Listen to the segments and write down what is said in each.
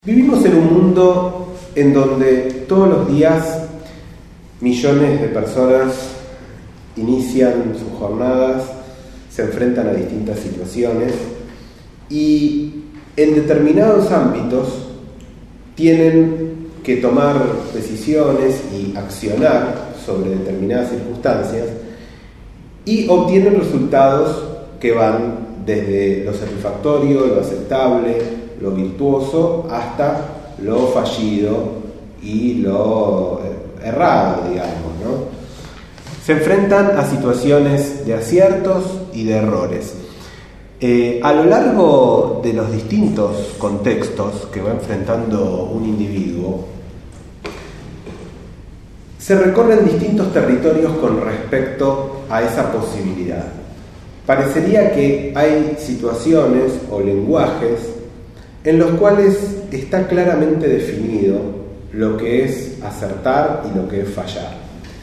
Vivimos en un mundo en donde todos los días millones de personas inician sus jornadas, se enfrentan a distintas situaciones y en determinados ámbitos tienen que tomar decisiones y accionar sobre determinadas circunstancias y obtienen resultados que van desde lo satisfactorio, lo aceptable, lo virtuoso, hasta lo fallido y lo errado, digamos, ¿no? Se enfrentan a situaciones de aciertos y de errores. A lo largo de los distintos contextos que va enfrentando un individuo, se recorren distintos territorios con respecto a esa posibilidad. Parecería que hay situaciones o lenguajes en los cuales está claramente definido lo que es acertar y lo que es fallar.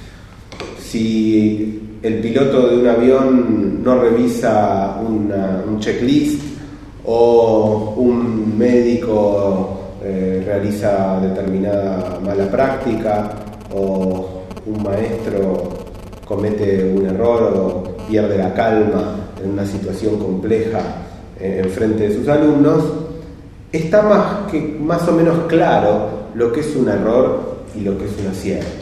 Si el piloto de un avión no revisa un checklist o un médico realiza determinada mala práctica o un maestro comete un error o pierde la calma en una situación compleja en frente de sus alumnos, está más o menos claro lo que es un error y lo que es un acierto.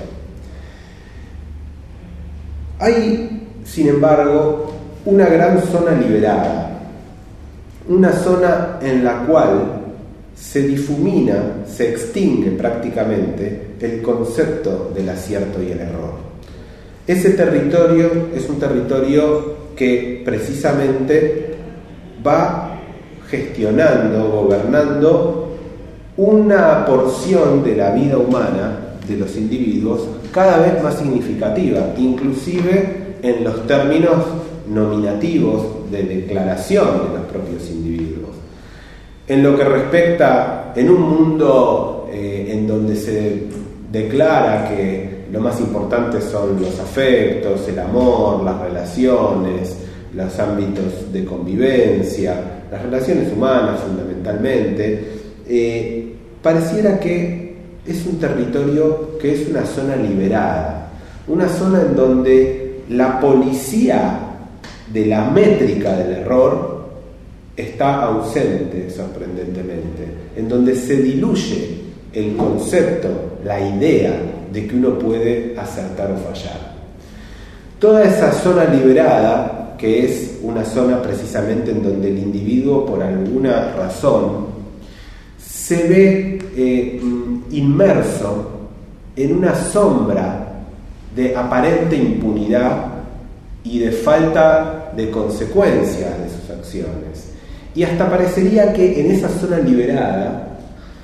Hay, sin embargo, una gran zona liberada, una zona en la cual se difumina, se extingue prácticamente el concepto del acierto y el error. Ese territorio es un territorio que precisamente va gestionando, gobernando una porción de la vida humana de los individuos cada vez más significativa, inclusive en los términos nominativos de declaración de los propios individuos. En lo que respecta en un mundo en donde se declara que lo más importante son los afectos, el amor, las relaciones, los ámbitos de convivencia, las relaciones humanas fundamentalmente, pareciera que es un territorio que es una zona liberada, una zona en donde la policía de la métrica del error está ausente, sorprendentemente, en donde se diluye el concepto, la idea de que uno puede acertar o fallar. Toda esa zona liberada, que es una zona precisamente en donde el individuo, por alguna razón, se ve inmerso en una sombra de aparente impunidad y de falta de consecuencia de sus acciones. Y hasta parecería que en esa zona liberada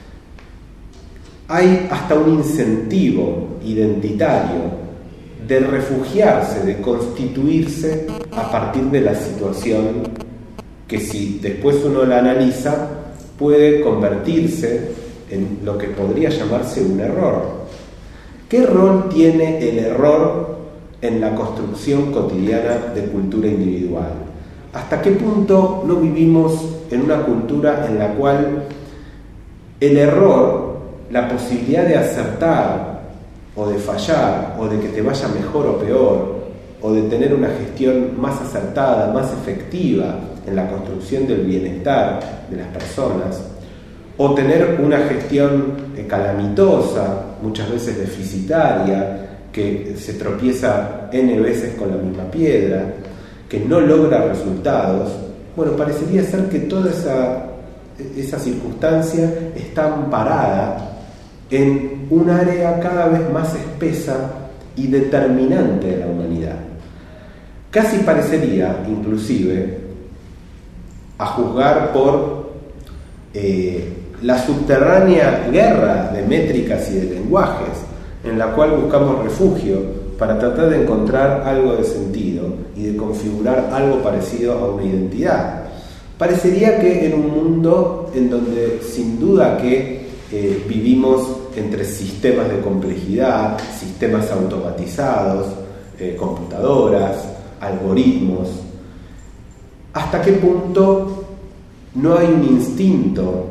hay hasta un incentivo identitario de refugiarse, de constituirse a partir de la situación que, si después uno la analiza, puede convertirse en lo que podría llamarse un error. ¿Qué rol tiene el error en la construcción cotidiana de cultura individual? ¿Hasta qué punto no vivimos en una cultura en la cual el error, la posibilidad de acertar o de fallar, o de que te vaya mejor o peor, o de tener una gestión más acertada, más efectiva en la construcción del bienestar de las personas, o tener una gestión calamitosa, muchas veces deficitaria, que se tropieza N veces con la misma piedra, que no logra resultados? Bueno, parecería ser que toda esa circunstancia está amparada en un área cada vez más espesa y determinante de la humanidad. Casi parecería, inclusive, a juzgar por la subterránea guerra de métricas y de lenguajes, en la cual buscamos refugio para tratar de encontrar algo de sentido y de configurar algo parecido a una identidad. Parecería que en un mundo en donde sin duda que vivimos entre sistemas de complejidad, sistemas automatizados, computadoras, algoritmos, ¿hasta qué punto no hay un instinto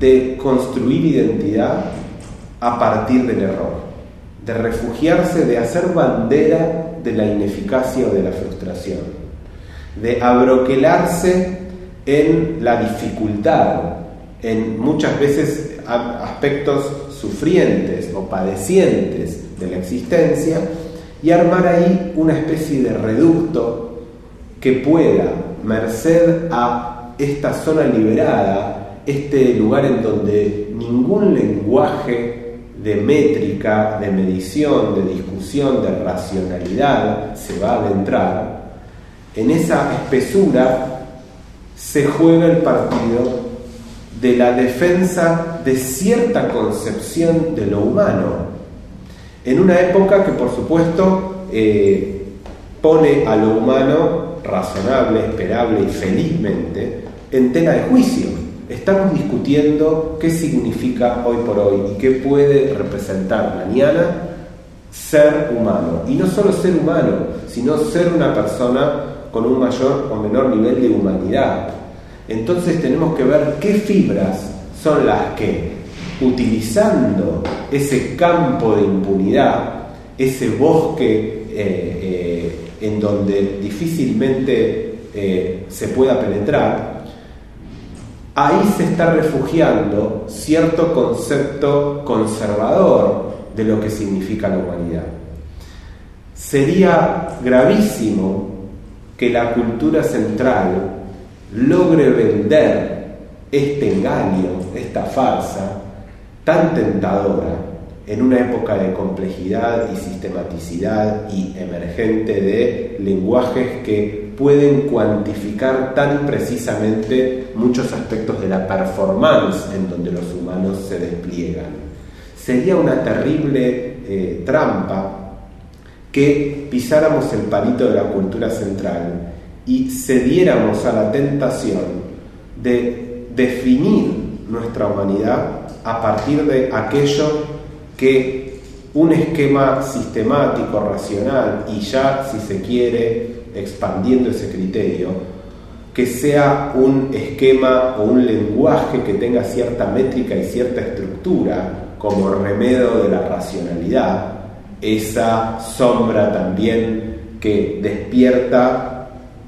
de construir identidad a partir del error, de refugiarse, de hacer bandera de la ineficacia o de la frustración, de abroquelarse en la dificultad, en muchas veces aspectos sufrientes o padecientes de la existencia, y armar ahí una especie de reducto que pueda, merced a esta zona liberada, este lugar en donde ningún lenguaje de métrica, de medición, de discusión, de racionalidad se va a adentrar, en esa espesura se juega el partido de la defensa de cierta concepción de lo humano, en una época que por supuesto pone a lo humano razonable, esperable y felizmente en tela de juicio. Estamos discutiendo qué significa hoy por hoy y qué puede representar mañana ser humano, y no solo ser humano, sino ser una persona con un mayor o menor nivel de humanidad. Entonces tenemos que ver qué fibras son las que, utilizando ese campo de impunidad, ese bosque en donde difícilmente se pueda penetrar, ahí se está refugiando cierto concepto conservador de lo que significa la humanidad. Sería gravísimo que la cultura central logre vender este engaño, esta farsa tan tentadora en una época de complejidad y sistematicidad y emergente de lenguajes que pueden cuantificar tan precisamente muchos aspectos de la performance en donde los humanos se despliegan. Sería una terrible trampa que pisáramos el palito de la cultura central y cediéramos a la tentación de definir nuestra humanidad a partir de aquello que un esquema sistemático, racional, y ya, si se quiere, expandiendo ese criterio, que sea un esquema o un lenguaje que tenga cierta métrica y cierta estructura como remedio de la racionalidad, esa sombra también que despierta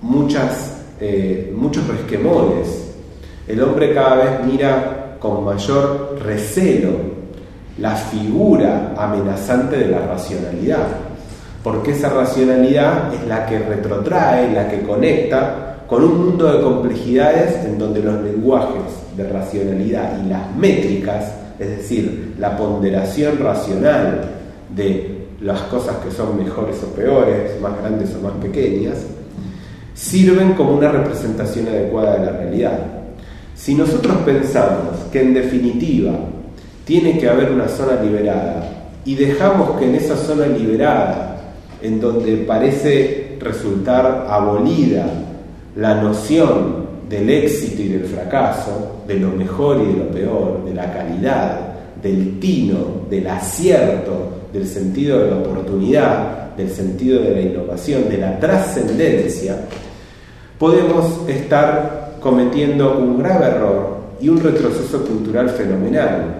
muchos resquemores. El hombre cada vez mira con mayor recelo la figura amenazante de la racionalidad, porque esa racionalidad es la que retrotrae, la que conecta con un mundo de complejidades en donde los lenguajes de racionalidad y las métricas, es decir, la ponderación racional de las cosas que son mejores o peores, más grandes o más pequeñas, sirven como una representación adecuada de la realidad. Si nosotros pensamos que en definitiva tiene que haber una zona liberada y dejamos que en esa zona liberada, en donde parece resultar abolida la noción del éxito y del fracaso, de lo mejor y de lo peor, de la calidad, del tino, del acierto, del sentido de la oportunidad, del sentido de la innovación, de la trascendencia, podemos estar cometiendo un grave error y un retroceso cultural fenomenal,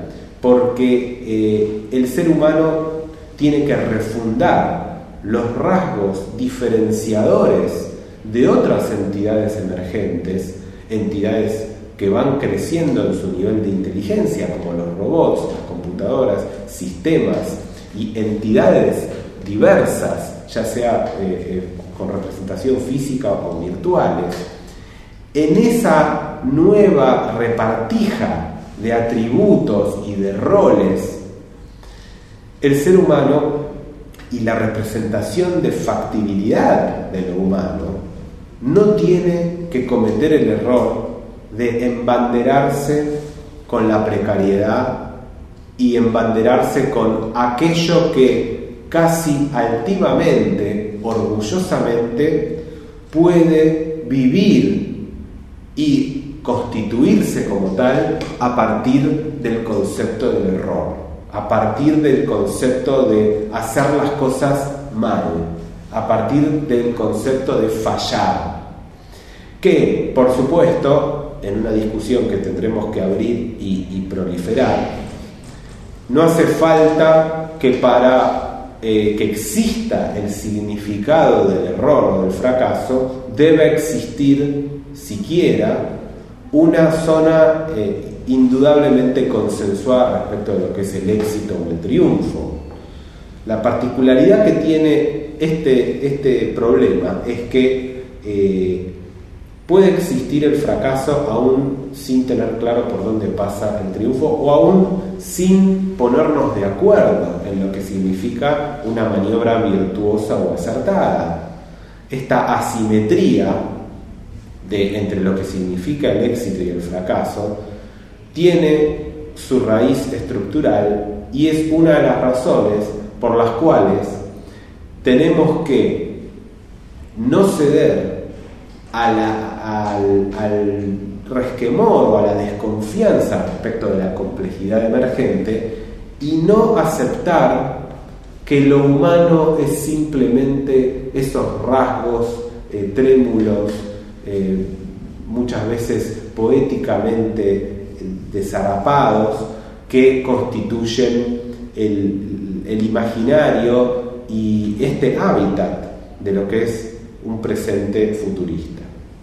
porque el ser humano tiene que refundar los rasgos diferenciadores de otras entidades emergentes, entidades que van creciendo en su nivel de inteligencia, como los robots, las computadoras, sistemas y entidades diversas, ya sea con representación física o virtuales. En esa nueva repartija de atributos y de roles, el ser humano y la representación de factibilidad de lo humano no tiene que cometer el error de embanderarse con la precariedad y embanderarse con aquello que casi altivamente, orgullosamente, puede vivir y constituirse como tal a partir del concepto del error, a partir del concepto de hacer las cosas mal, a partir del concepto de fallar, que por supuesto en una discusión que tendremos que abrir y proliferar, no hace falta que para que exista el significado del error o del fracaso, debe existir siquiera una zona indudablemente consensuada respecto de lo que es el éxito o el triunfo. La particularidad que tiene este problema es que puede existir el fracaso aún sin tener claro por dónde pasa el triunfo, o aún sin ponernos de acuerdo en lo que significa una maniobra virtuosa o acertada. Esta asimetría entre lo que significa el éxito y el fracaso tiene su raíz estructural y es una de las razones por las cuales tenemos que no ceder al resquemor o a la desconfianza respecto de la complejidad emergente y no aceptar que lo humano es simplemente esos rasgos trémulos, muchas veces poéticamente desarrapados, que constituyen el imaginario y este hábitat de lo que es un presente futurista.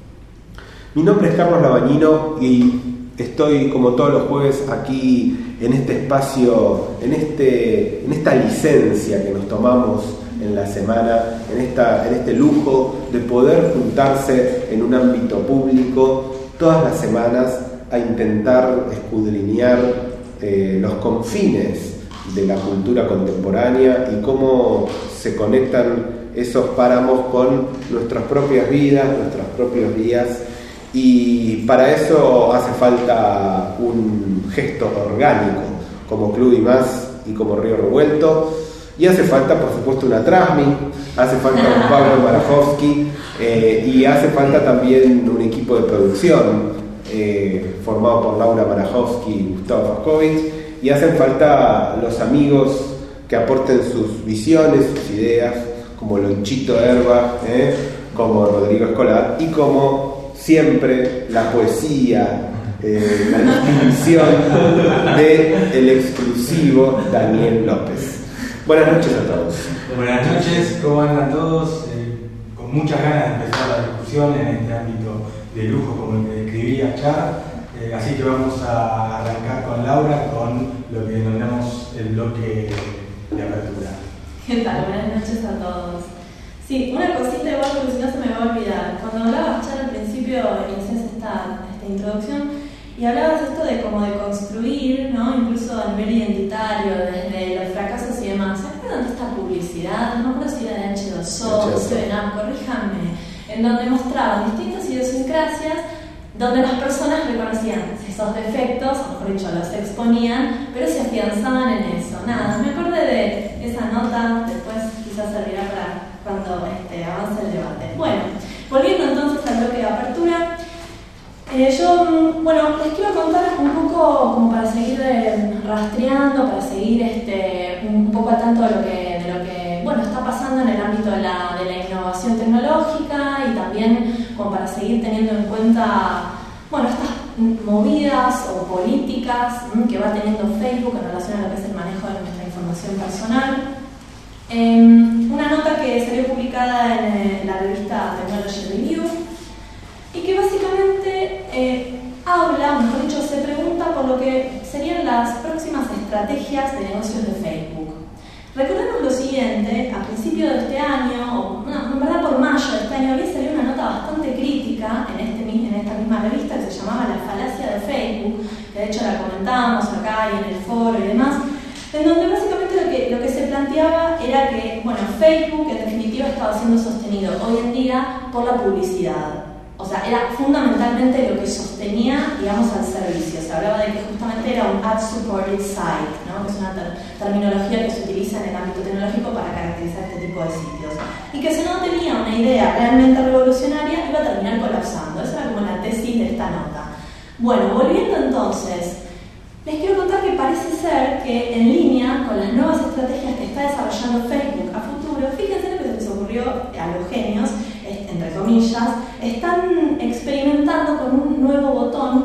Mi nombre es Carlos Labañino y estoy como todos los jueves aquí en este espacio, en esta licencia que nos tomamos en la semana, en este lujo de poder juntarse en un ámbito público todas las semanas a intentar escudriñar los confines de la cultura contemporánea y cómo se conectan esos páramos con nuestras propias vidas, nuestros propios días, y para eso hace falta un gesto orgánico como Club y Más y como Río Revuelto, y hace falta por supuesto una Trasmi, hace falta un Pablo Marajowski, y hace falta también un equipo de producción formado por Laura Marajowski y Gustavo Fascovich, y hacen falta los amigos que aporten sus visiones, sus ideas, como Lonchito Herba, como Rodrigo Escolar, y como siempre la poesía, la distinción del exclusivo Daniel López. Buenas noches a todos. Buenas noches, ¿cómo andan todos? Con muchas ganas de empezar la discusión en este ámbito de lujo como el que describía Char. Así que vamos a arrancar con Laura con lo que denominamos el bloque de apertura. ¿Qué tal? Buenas noches a todos. Sí, una cosita igual porque si no se me va a olvidar. Cuando hablabas, Char, al principio inicias esta introducción y hablabas esto de como de construir, ¿no? Incluso a nivel identitario, desde los fracasos y demás. ¿Se acuerdan de esta publicidad? No me acuerdo si era de H2O, si era de corríjanme, en donde mostraban distintas idiosincrasias, donde las personas reconocían esos defectos, o mejor dicho, los exponían, pero se afianzaban en eso. Nada, me acordé de esa nota, después quizás servirá para cuando avance el debate. Bueno, volviendo entonces al bloque de apertura, yo, les quiero contar un poco como para seguir rastreando, para seguir un poco al tanto de lo que está pasando en el ámbito de la innovación tecnológica, y también como para seguir teniendo en cuenta estas movidas o políticas que va teniendo Facebook en relación a lo que es el manejo de nuestra información personal. Una nota que salió publicada en la revista Technology Review y que básicamente habla, mejor dicho, se pregunta por lo que serían las próximas estrategias de negocios de Facebook. Recordemos lo siguiente: a principios de este año, en verdad por mayo de este año, había salido una nota bastante crítica en esta misma revista que se llamaba La falacia de Facebook, que de hecho la comentábamos acá y en el foro y demás, en donde básicamente lo que se planteaba era que Facebook en definitiva estaba siendo sostenido hoy en día por la publicidad. O sea, era fundamentalmente lo que sostenía, digamos, al servicio. Se hablaba de que justamente era un ad-supported site, ¿no? Que es una terminología que se utiliza en el ámbito tecnológico para caracterizar este tipo de sitios. Y que si no tenía una idea realmente revolucionaria, iba a terminar colapsando. Esa era como la tesis de esta nota. Bueno, volviendo entonces, les quiero contar que parece ser que en línea con las nuevas estrategias que está desarrollando Facebook a futuro, fíjense lo que se les ocurrió a los genios, entre comillas, están experimentando con un nuevo botón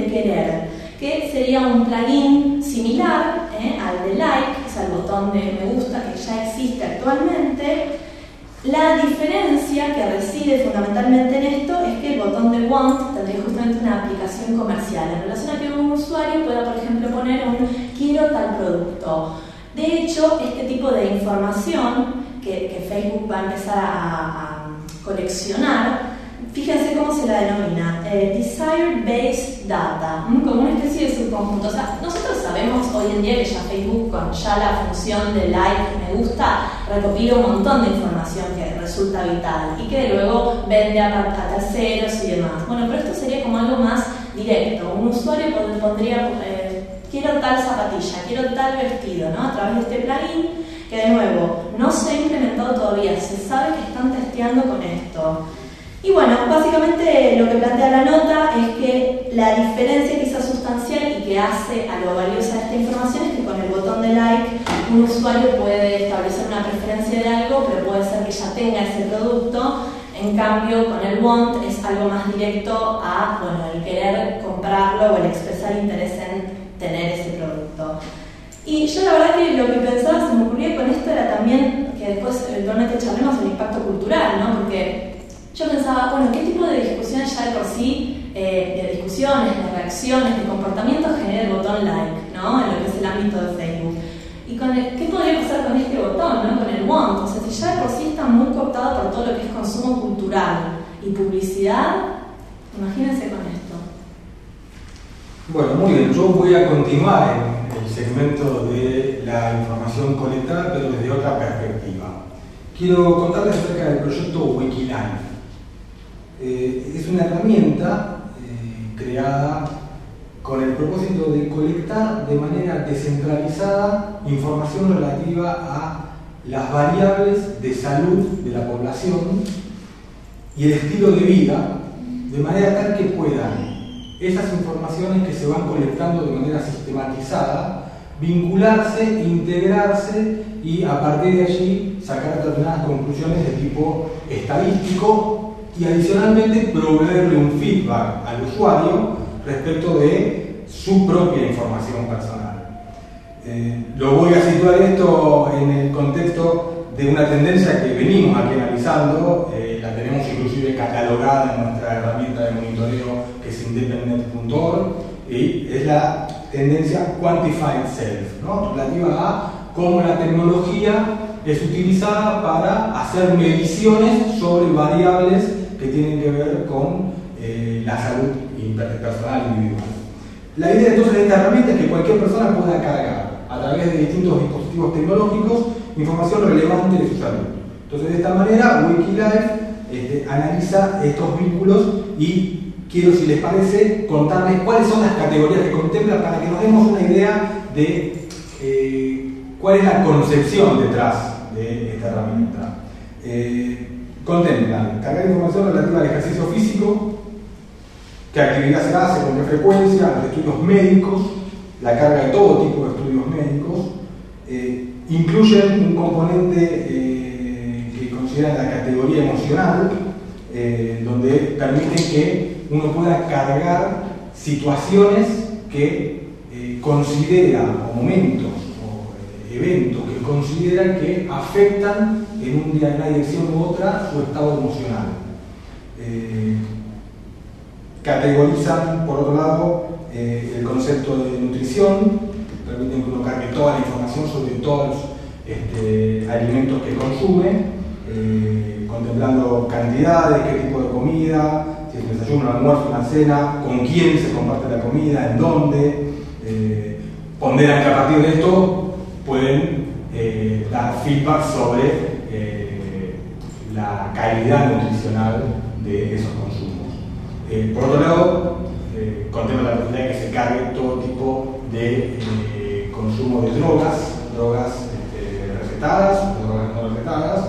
querer, que sería un plugin similar al de like, que es el botón de me gusta que ya existe actualmente. La diferencia que reside fundamentalmente en esto es que el botón de want tendría justamente una aplicación comercial en relación a que un usuario pueda, por ejemplo, poner un quiero tal producto. De hecho, este tipo de información que Facebook va a empezar a coleccionar, fíjense cómo se la denomina, Desire Based Data, como una especie de subconjunto. O sea, nosotros sabemos hoy en día que ya Facebook, con ya la función de like, me gusta, recopila un montón de información que resulta vital y que luego vende a terceros y demás. Bueno, pero esto sería como algo más directo. Un usuario pondría, quiero tal zapatilla, quiero tal vestido, ¿no? A través de este plugin, que de nuevo, no se ha implementado todavía, se sabe que están testeando con esto. Y bueno, básicamente lo que plantea la nota es que la diferencia quizás sustancial y que hace a lo valiosa esta información es que con el botón de like un usuario puede establecer una preferencia de algo, pero puede ser que ya tenga ese producto. En cambio, con el want es algo más directo a, bueno, el querer comprarlo o el expresar interés en tener ese producto. Y yo la verdad que lo que pensaba, se me ocurría con esto era también que después eventualmente charlemos el impacto cultural, ¿no? Porque yo pensaba, bueno, ¿qué tipo de discusiones ya de por sí, de discusiones, de reacciones, de comportamientos genera el botón like, ¿no? En lo que es el ámbito de Facebook. Y ¿qué podría pasar con este botón, ¿no? Con el want. O sea, si ya de por sí está muy cooptado por todo lo que es consumo cultural y publicidad, imagínense con esto. Bueno, muy bien, yo voy a continuar en el segmento de la información colectada, pero desde otra perspectiva. Quiero contarles acerca del proyecto Wikilife. Es una herramienta creada con el propósito de colectar de manera descentralizada información relativa a las variables de salud de la población y el estilo de vida, de manera tal que puedan esas informaciones que se van colectando de manera sistematizada vincularse, integrarse y a partir de allí sacar determinadas conclusiones de tipo estadístico y adicionalmente proveerle un feedback al usuario respecto de su propia información personal. Lo voy a situar esto en el contexto de una tendencia que venimos aquí analizando, la tenemos inclusive catalogada en nuestra herramienta de monitoreo que es independent.org, y es la tendencia Quantified Self, ¿no? Relativa a cómo la tecnología es utilizada para hacer mediciones sobre variables que tienen que ver con la salud personal individual. La idea entonces de esta herramienta es que cualquier persona pueda cargar a través de distintos dispositivos tecnológicos información relevante de su salud. Entonces, de esta manera, Wikilife analiza estos vínculos y quiero, si les parece, contarles cuáles son las categorías que contempla para que nos demos una idea de cuál es la concepción detrás de esta herramienta. Contemplan cargar información relativa al ejercicio físico, qué actividad se hace, con qué frecuencia, los estudios médicos, la carga de todo tipo de estudios médicos, incluyen un componente que consideran la categoría emocional, donde permiten que uno pueda cargar situaciones que considera, o momentos, o eventos que consideran que afectan en una dirección u otra su estado emocional. Categorizan, por otro lado, el concepto de nutrición, permiten que uno cargue toda la información sobre todos los alimentos que consume, contemplando cantidades, qué tipo de comida, si es un desayuno, un almuerzo, una cena, con quién se comparte la comida, en dónde. Ponderan que a partir de esto pueden dar feedback sobre la calidad nutricional de esos consumos. Por otro lado, contempla la posibilidad de que se cargue todo tipo de consumo de drogas recetadas, drogas no recetadas.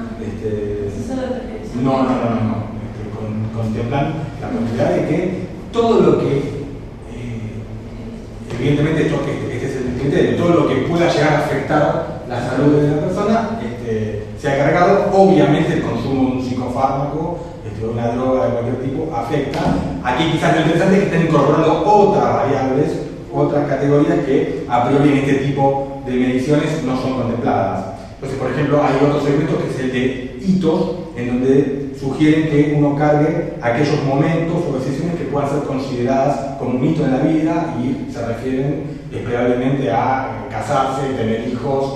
No. Contemplan la posibilidad de que todo lo que, evidentemente este es el criterio, todo lo que pueda llegar a afectar la salud de la persona sea cargado. Obviamente el consumo de un psicofármaco, de una droga de cualquier tipo, afecta Aquí quizás lo interesante es que están incorporando otras variables, otras categorías que a priori en este tipo de mediciones no son contempladas. Entonces, por ejemplo, hay otro segmento que es el de hitos, en donde sugieren que uno cargue aquellos momentos o decisiones que puedan ser consideradas como un hito en la vida y se refieren esperablemente a casarse, tener hijos,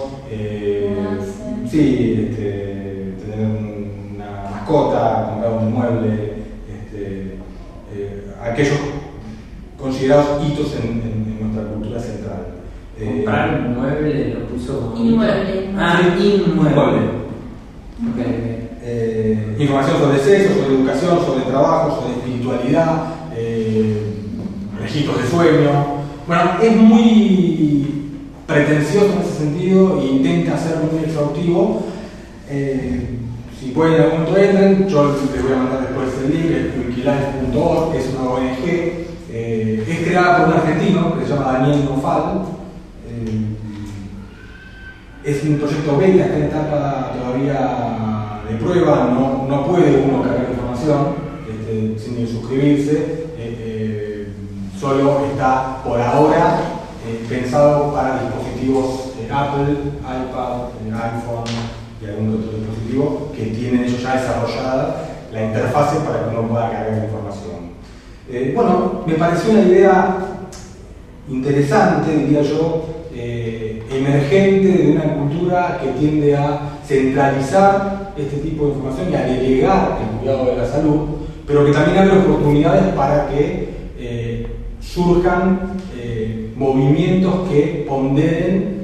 tener una mascota, comprar un inmueble, aquellos considerados hitos en nuestra cultura central. Comprar un mueble lo puso como inmueble. Inmueble. Información sobre sexo, sobre educación, sobre trabajo, sobre espiritualidad, registros de sueño. Bueno, es muy pretencioso en ese sentido e intenta ser muy exhaustivo. Si pueden en algún momento entren, yo les voy a mandar después el link, es wikilife.org, que es una ONG, es creada por un argentino que se llama Daniel Nofal. Es un proyecto beta, está en etapa todavía de prueba, no puede uno cargar información sin suscribirse, solo está por ahora pensado para dispositivos Apple, iPad, iPhone y algún otro dispositivo que tienen ellos ya desarrollada la interfase para que uno pueda cargar información. Bueno, me pareció una idea interesante, diría yo, emergente de una cultura que tiende a centralizar este tipo de información y a delegar el cuidado de la salud, pero que también abre oportunidades para que surjan movimientos que ponderen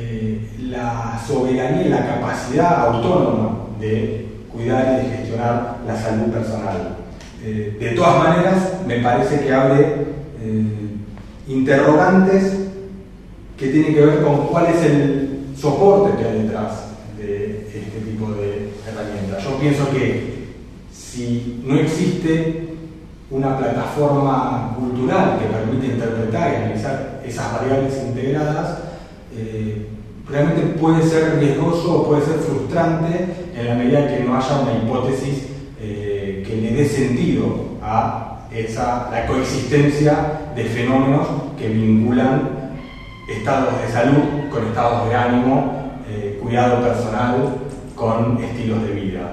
la soberanía y la capacidad autónoma de cuidar y de gestionar la salud personal. De todas maneras, me parece que abre interrogantes que tienen que ver con cuál es el soporte que hay detrás de este tipo de herramientas. Yo pienso que si no existe una plataforma cultural que permite interpretar y analizar esas variables integradas, realmente puede ser riesgoso o puede ser frustrante en la medida que no haya una hipótesis que le dé sentido a la coexistencia de fenómenos que vinculan estados de salud con estados de ánimo, cuidado personal con estilos de vida.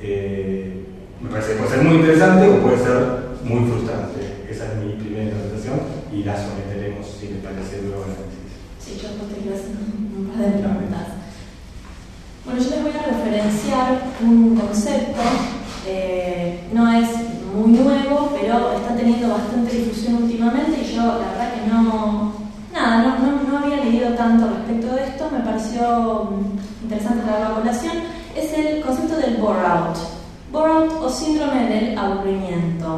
Me parece que puede ser muy interesante o puede ser muy frustrante. Esa es mi primera interpretación y la someteremos, si les parece, luego al análisis. Sí, yo después te quiero hacer un par de preguntas. Bueno, yo les voy a referenciar un concepto, no es muy nuevo, pero está teniendo bastante difusión últimamente y yo la verdad que no había leído tanto respecto de esto, me pareció interesante traerlo a colación. Es el concepto del bore-out o síndrome del aburrimiento.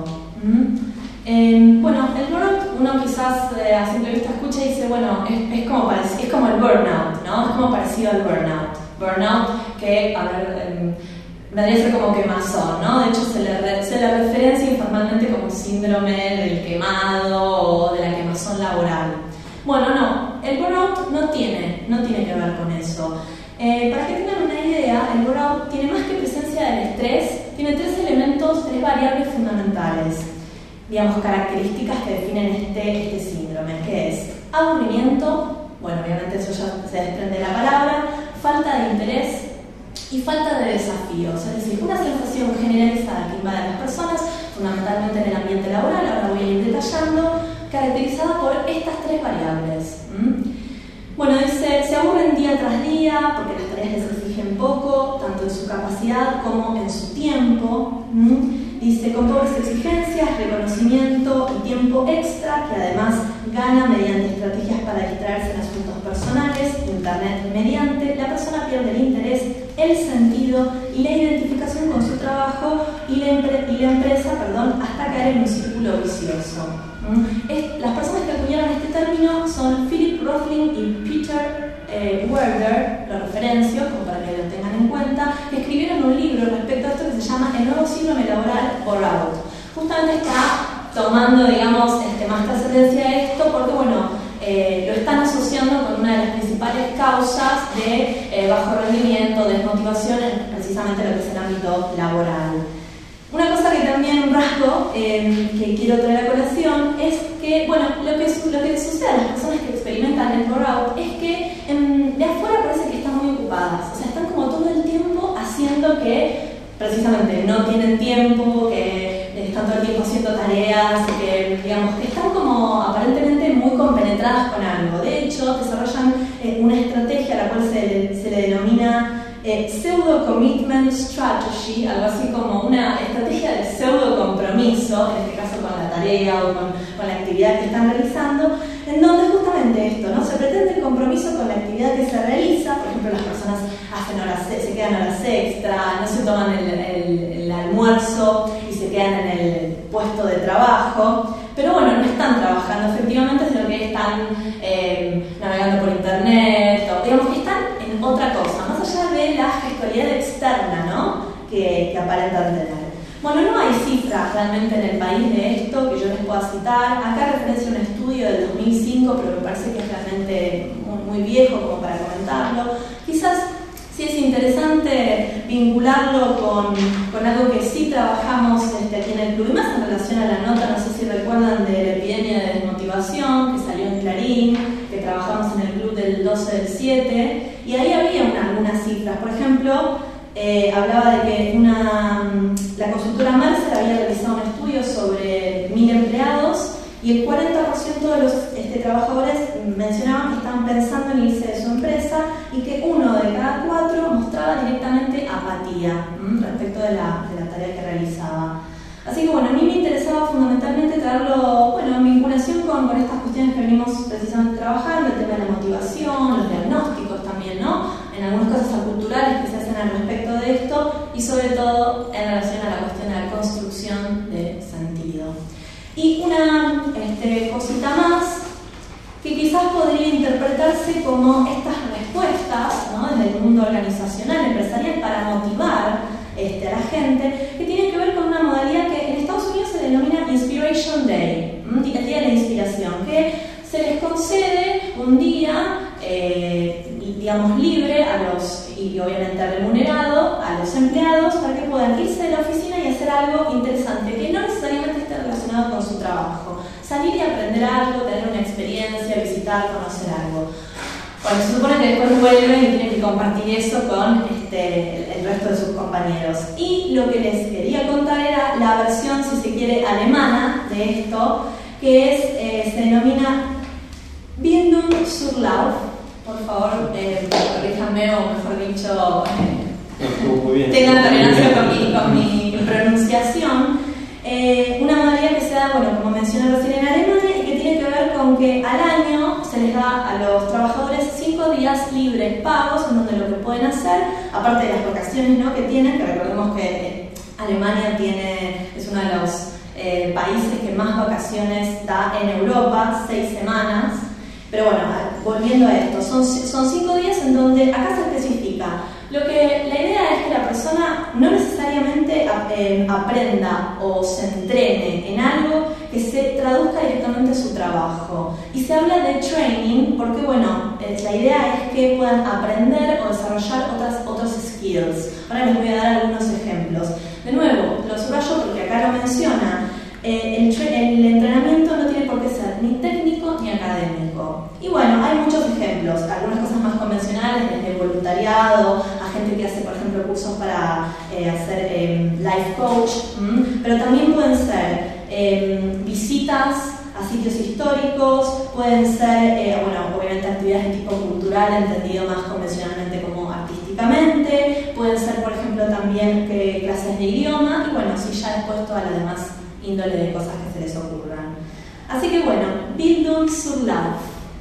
Bueno, el bore-out uno quizás a simple vista escucha y dice, bueno, es como el burnout, ¿no? Es como parecido al burnout. Burnout que, a ver, vendría a ser como quemazón, ¿no? De hecho se le referencia informalmente como síndrome del quemado o de la quemazón laboral. Bueno, no, el burnout no tiene que ver con eso. Para que tengan una idea, el burnout tiene más que presencia del estrés, tiene tres variables fundamentales, digamos, características que definen este síndrome, que es aburrimiento, bueno, obviamente eso ya se desprende de la palabra, falta de interés y falta de desafíos, es decir, una sensación generalizada que invade a las personas, fundamentalmente en el ambiente laboral, ahora voy a ir detallando, caracterizada por estas tres variables. Bueno, dice, se aburren día tras día porque las tareas les exigen poco, tanto en su capacidad como en su tiempo. Dice, con pobres exigencias, reconocimiento y tiempo extra, que además gana mediante estrategias para distraerse en asuntos personales, internet mediante, la persona pierde el interés, el sentido y la identificación con su trabajo y la empresa, hasta caer en un círculo vicioso. Las personas que acuñaron este término son Philip Rothling y Peter Werder, lo referencio como para que lo tengan en cuenta, que escribieron un libro respecto a esto que se llama El nuevo síndrome laboral bore-out. Justamente está tomando, digamos, más trascendencia a esto porque, bueno, lo están asociando con una de las principales causas de bajo rendimiento, desmotivación, precisamente lo que es el ámbito laboral. Una cosa que también rasga hallazgo que quiero traer a colación es que, bueno, lo que sucede a las personas que experimentan el burnout es que de afuera parece que están muy ocupadas, o sea, están como todo el tiempo haciendo que precisamente no tienen tiempo, que están todo el tiempo haciendo tareas, que digamos que están como aparentemente muy compenetradas con algo. De hecho, desarrollan una estrategia a la cual se le denomina pseudo commitment strategy, algo así como una estrategia de pseudo compromiso, en este caso con la tarea o con la actividad que están realizando, en donde justamente esto, ¿no? Se pretende el compromiso con la actividad que se realiza. Por ejemplo, las personas hacen se quedan horas extra, no se toman el almuerzo y se quedan en el puesto de trabajo, pero bueno, no están trabajando efectivamente, sino que están navegando por internet, o digamos que están en otra cosa, más allá de la gestualidad externa, ¿no? que aparentan tener. Bueno, no hay cifras realmente en el país de esto que yo les pueda citar. Acá referencia un estudio del 2005, pero me parece que es realmente muy viejo como para comentarlo. Quizás sí es interesante vincularlo con algo que sí trabajamos aquí en el club, y más en relación a la nota, no sé si recuerdan, de la epidemia de desmotivación que salió en Clarín, que trabajamos en el club del 12/7, y ahí había algunas cifras. Por ejemplo, hablaba de que la consultora Mercer había realizado un estudio sobre 1000 empleados y el 40% de los trabajadores mencionaban que estaban pensando en irse de su empresa, y que 1 de cada 4 mostraba directamente apatía respecto de la tarea que realizaba. Así que bueno, a mí me interesaba fundamentalmente traerlo en vinculación con estas cuestiones que venimos precisamente trabajando, el tema de la motivación, los diagnósticos también, ¿no? En algunas cosas culturales que se hacen al respecto de esto, y sobre todo en relación a la cuestión de la construcción de sentido. Y una cosita más, que quizás podría interpretarse como estas respuestas, ¿no?, desde el mundo organizacional, empresarial, para motivar a la gente, que tiene que ver con una modalidad que en Estados Unidos se denomina Inspiration Day, el día de la inspiración, que se les concede un día, digamos, libre y obviamente remunerado a los empleados, para que puedan irse de la oficina y hacer algo interesante, que no necesariamente esté relacionado con su trabajo. Salir y aprender algo, tener una experiencia, visitar, conocer algo. Bueno, se supone que después vuelven y tienen que compartir eso con el resto de sus compañeros. Y lo que les quería contar era la versión, si se quiere, alemana de esto, que se denomina Bildung zur Lauf. Por favor, corríjanme, o mejor dicho, tengan tolerancia con mi pronunciación. Una modalidad que se da, como mencioné recién, en Alemania, y que tiene que ver con que al año se les da a los trabajadores 5 días libres pagos, en donde lo que pueden hacer, aparte de las vacaciones, ¿no?, que tienen, que recordemos que Alemania es uno de los países que más vacaciones da en Europa, 6 semanas. Pero bueno, volviendo a esto, son 5 días en donde acá se especifica. La idea es que la persona no necesariamente aprenda o se entrene en algo que se traduzca directamente a su trabajo. Y se habla de training porque, la idea es que puedan aprender o desarrollar otros skills. Ahora les voy a dar algunos ejemplos. De nuevo, lo subrayo porque acá lo menciona. El entrenamiento no tiene por qué ser ni técnico ni académico. Y hay muchos ejemplos, algunas cosas más convencionales, desde voluntariado, a gente que hace, por ejemplo, cursos para hacer life coach, pero también pueden ser visitas a sitios históricos, pueden ser, obviamente actividades de tipo cultural, entendido más convencionalmente como artísticamente, pueden ser, por ejemplo, también clases de idioma, y sí, ya después toda la demás índole de cosas que se les ocurran. Así que Bildung zur Lauf.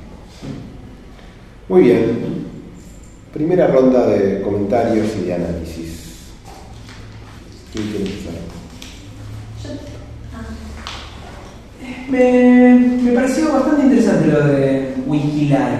Muy bien. Primera ronda de comentarios y de análisis. ¿Quién quiere empezar? Me pareció bastante interesante lo de Wikilife.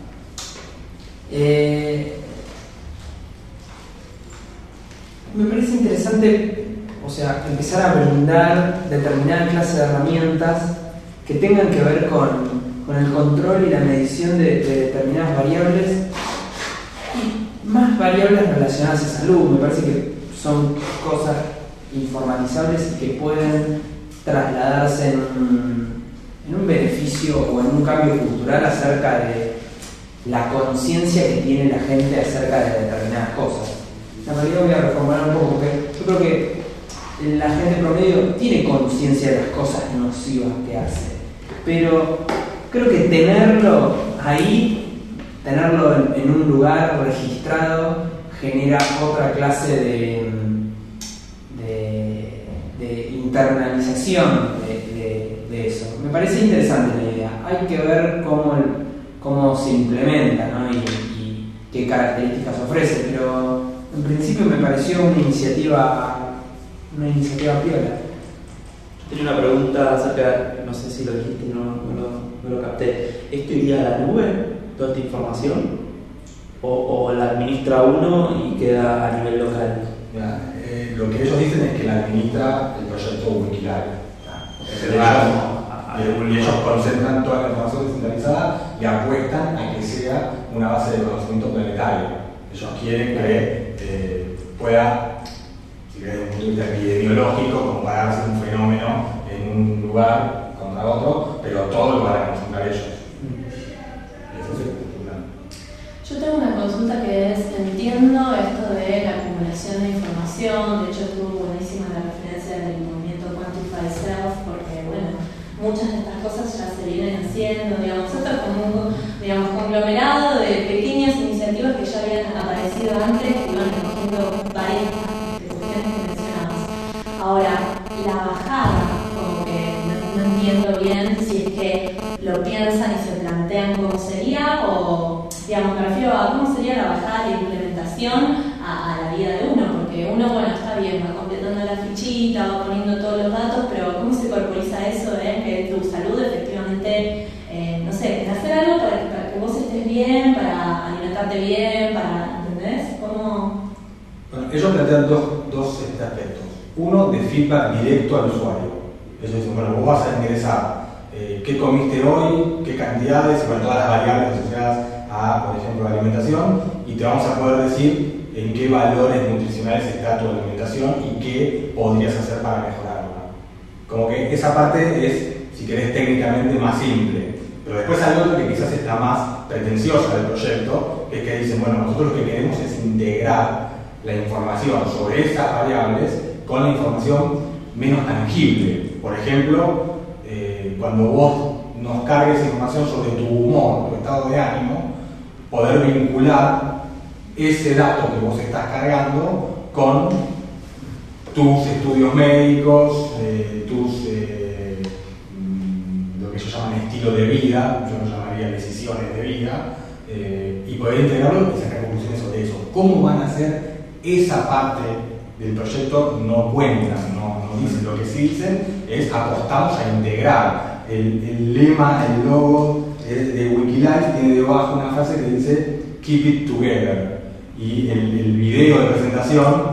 Me parece interesante, empezar a brindar determinada clase de herramientas que tengan que ver con el control y la medición de determinadas variables, y más variables relacionadas a salud. Me parece que son cosas informatizables y que pueden trasladarse en un beneficio o en un cambio cultural acerca de la conciencia que tiene la gente acerca de determinadas cosas. En realidad voy a reformular un poco porque yo creo que la gente promedio tiene conciencia de las cosas nocivas que hace, pero creo que tenerlo ahí, tenerlo en un lugar registrado, genera otra clase de internalización de eso. Me parece interesante la idea. Hay que ver cómo se implementa, ¿no? y qué características ofrece, pero en principio me pareció una iniciativa piola. Tenía una pregunta acerca, no sé si lo dijiste, no lo capté. ¿Esto iría a la nube, toda esta información? ¿O la administra uno y queda a nivel local? Lo que ellos dicen es que la administra el proyecto Wikileaks. Ellos concentran toda la información descentralizada y apuestan a que sea una base de conocimiento planetario. Ellos quieren que pueda, si desde un punto de vista epidemiológico, compararse un fenómeno en un lugar contra otro, pero todo lo van a concentrar ellos. Eso es cultural. Yo tengo una consulta que es, entiendo esto de la acumulación de información, de hecho estuvo buenísima la referencia del movimiento Quantify Self, porque bueno, muchas de estas cosas ya se vienen haciendo, digamos, esto es como un conglomerado de pequeñas iniciativas que ya habían aparecido antes, que iban recogiendo varias cuestiones que mencionabas. Ahora, la bajada, como que no entiendo bien si es que lo piensan y se plantean cómo sería, o digamos, me refiero a cómo sería la bajada de implementación a la vida de uno, porque uno, bueno, está bien, va completando la fichita, va poniendo todos los datos, pero ¿cómo se corporiza eso de que tu salud efectivamente, no sé, hacer algo para que vos estés bien, para alimentarte bien, para, ¿entendés? ¿Cómo? Bueno, ellos plantean dos aspectos. Uno, de feedback directo al usuario. Ellos dicen, bueno, vos vas a ingresar qué comiste hoy, qué cantidades, y bueno, todas las variables asociadas a, por ejemplo, la alimentación, y te vamos a poder decir en qué valores nutricionales está tu alimentación y qué podrías hacer para mejorarla. Como que esa parte es, si querés, técnicamente más simple, pero después hay otra que quizás está más pretenciosa del proyecto, que es que dicen, bueno, nosotros lo que queremos es integrar la información sobre esas variables con la información menos tangible. Por ejemplo, cuando vos nos cargues información sobre tu humor, tu estado de ánimo, poder vincular ese dato que vos estás cargando con tus estudios médicos, lo que ellos llaman estilo de vida, yo lo llamaría decisiones de vida, y poder integrarlo y sacar conclusiones sobre eso. ¿Cómo van a hacer esa parte del proyecto? No cuentan, no dicen. Lo que sí dicen es apostamos a integrar. El lema, el logo de Wikileaks tiene debajo una frase que dice Keep it together, y el video de presentación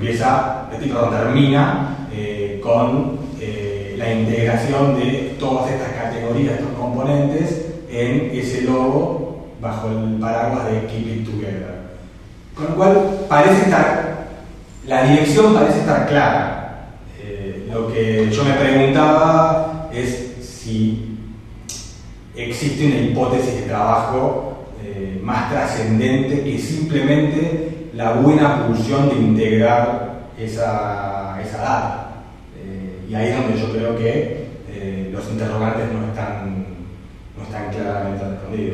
termina con la integración de todas estas categorías, estos componentes en ese logo bajo el paraguas de Keep it together. Con lo cual la dirección parece estar clara. Lo que yo me preguntaba es si existe una hipótesis de trabajo más trascendente que simplemente la buena pulsión de integrar esa data. Y ahí es donde yo creo que los interrogantes no están claramente respondidos.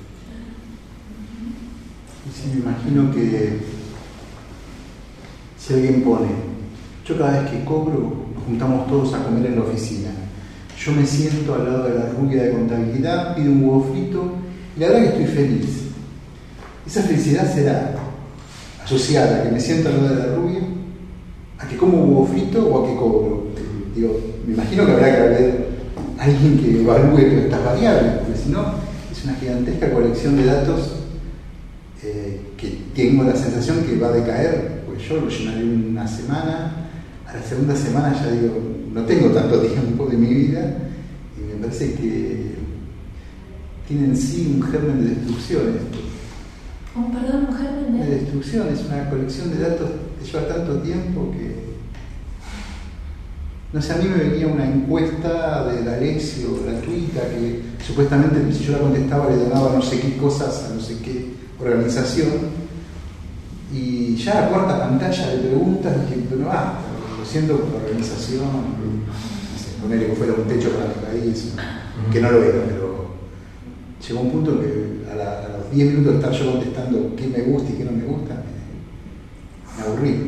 Sí, me imagino que si alguien pone, yo cada vez que cobro, nos juntamos todos a comer en la oficina. Yo me siento al lado de la rubia de contabilidad, pido un huevo frito y la verdad que estoy feliz. Esa felicidad será asociada a que me siento al lado de la rubia, a que como un huevo frito o a que cobro. Digo, me imagino que habrá que haber alguien que evalúe todas estas variables, porque si no, es una gigantesca colección de datos que tengo la sensación que va a decaer, pues yo lo llenaré una semana, a la segunda semana ya digo, no tengo tanto tiempo de mi vida, y me parece que tiene en sí un germen de destrucción esto. Oh, perdón, un germen de destrucción, es una colección de datos que lleva tanto tiempo que No sé, a mí me venía una encuesta de D'Alessio gratuita que supuestamente si yo la contestaba le donaba no sé qué cosas a no sé qué organización, y ya la cuarta pantalla de preguntas dije, pero lo siento por la organización, no sé, ponerle que fuera un techo para mi país, que no lo era, pero llegó un punto en que a los 10 minutos de estar yo contestando qué me gusta y qué no me gusta, me aburrí.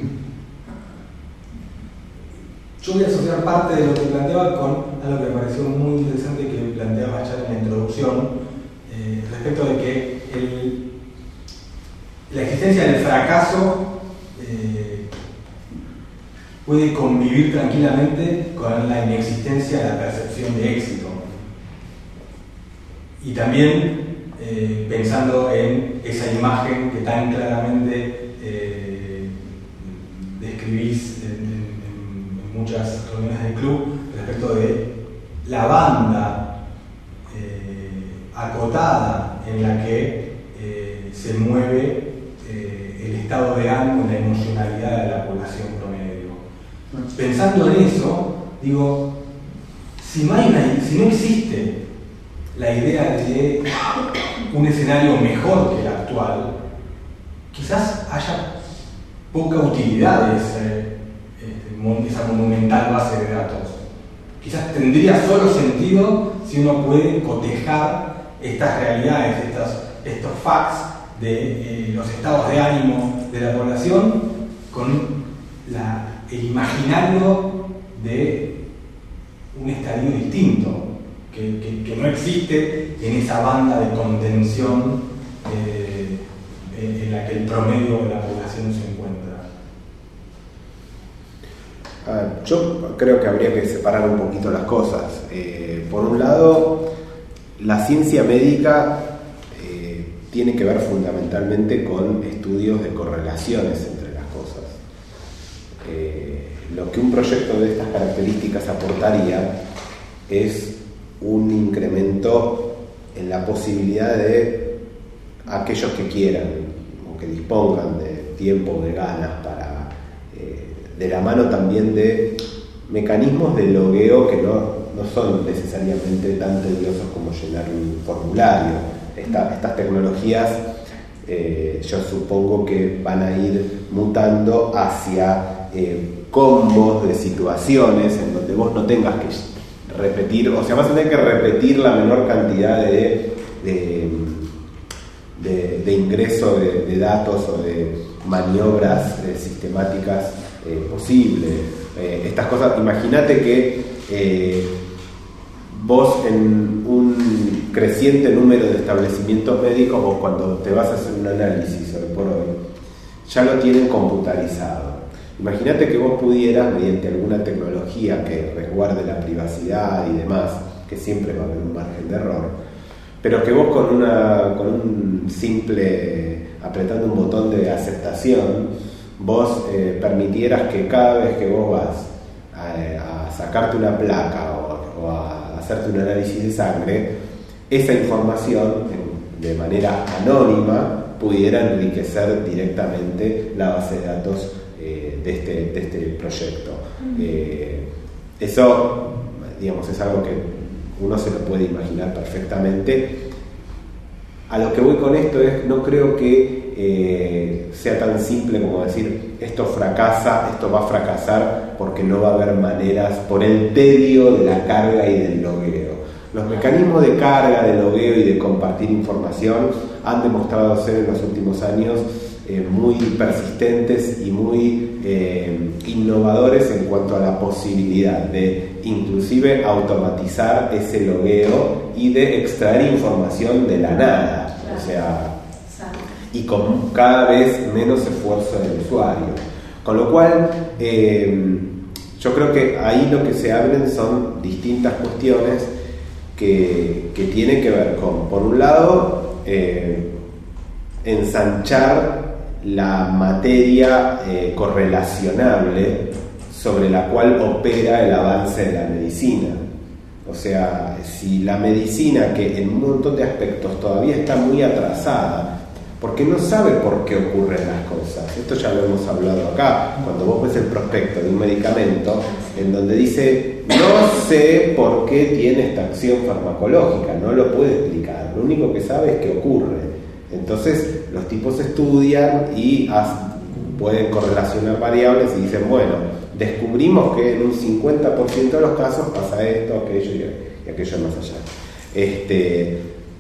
Yo voy a asociar parte de lo que planteaba con algo que me pareció muy interesante que planteaba ya en la introducción, respecto de que la existencia del fracaso puede convivir tranquilamente con la inexistencia de la percepción de éxito. Y también pensando en esa imagen que tan claramente describís en muchas reuniones del club respecto de la banda acotada en la que se mueve el estado de ánimo y la emocionalidad de la población promedio. Pensando en eso, digo, si no existe la idea de un escenario mejor que el actual, quizás haya poca utilidad de esa monumental base de datos. Quizás tendría solo sentido si uno puede cotejar estas realidades, estos facts de los estados de ánimo de la población con el imaginario de un estadio distinto, que no existe en esa banda de contención en la que el promedio de la población se encuentra. Yo creo que habría que separar un poquito las cosas. Por un lado, la ciencia médica tiene que ver fundamentalmente con estudios de correlaciones entre las cosas. Lo que un proyecto de estas características aportaría es un incremento en la posibilidad de aquellos que quieran o que dispongan de tiempo, de ganas para de la mano también de mecanismos de logueo que no son necesariamente tan tediosos como llenar un formulario. Estas tecnologías yo supongo que van a ir mutando hacia combos de situaciones en donde vos no tengas que repetir, o sea, vas a tener que repetir la menor cantidad de ingreso de datos o de maniobras sistemáticas posible. Estas cosas, imagínate que vos en un creciente número de establecimientos médicos, vos cuando te vas a hacer un análisis hoy por hoy, ya lo tienen computarizado. Imagínate que vos pudieras, mediante alguna tecnología que resguarde la privacidad y demás, que siempre va a haber un margen de error, pero que vos con un simple apretando un botón de aceptación, vos permitieras que cada vez que vos vas a sacarte una placa o a hacerte un análisis de sangre, esa información de manera anónima pudiera enriquecer directamente la base de datos de este proyecto. Eso, digamos, es algo que uno se lo puede imaginar perfectamente. A lo que voy con esto es, no creo que sea tan simple como decir esto fracasa, esto va a fracasar porque no va a haber maneras, por el tedio de la carga y del logueo. Los mecanismos de carga, de logueo y de compartir información han demostrado ser en los últimos años muy persistentes y muy innovadores en cuanto a la posibilidad de inclusive automatizar ese logueo y de extraer información de la nada, claro. O sea, y con cada vez menos esfuerzo del usuario. Con lo cual, yo creo que ahí lo que se abren son distintas cuestiones que tienen que ver con, por un lado, ensanchar la materia correlacionable sobre la cual opera el avance de la medicina. O sea, si la medicina, que en un montón de aspectos todavía está muy atrasada, porque no sabe por qué ocurren las cosas. Esto ya lo hemos hablado acá, cuando vos ves el prospecto de un medicamento en donde dice, no sé por qué tiene esta acción farmacológica, no lo puede explicar, lo único que sabe es que ocurre. Entonces los tipos estudian y pueden correlacionar variables y dicen, bueno, descubrimos que en un 50% de los casos pasa esto, aquello y aquello más allá.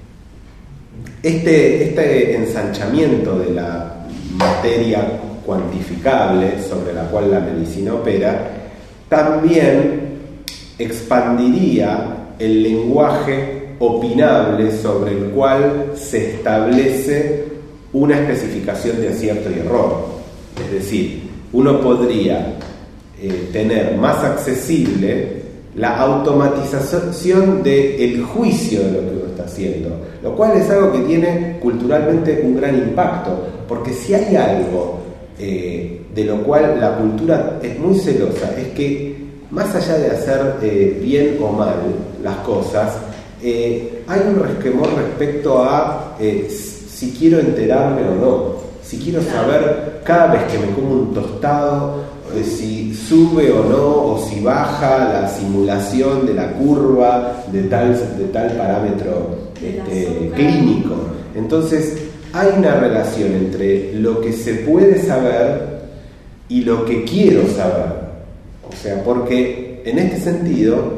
Este ensanchamiento de la materia cuantificable sobre la cual la medicina opera también expandiría el lenguaje opinable sobre el cual se establece una especificación de acierto y error. Es decir, uno podría tener más accesible la automatización del juicio de lo que uno está haciendo, lo cual es algo que tiene culturalmente un gran impacto, porque si hay algo de lo cual la cultura es muy celosa, es que más allá de hacer bien o mal las cosas, hay un resquemor respecto a si quiero enterarme o no, si quiero saber cada vez que me como un tostado, si sube o no, o si baja la simulación de la curva de tal parámetro clínico. Entonces hay una relación entre lo que se puede saber y lo que quiero saber. O sea, porque en este sentido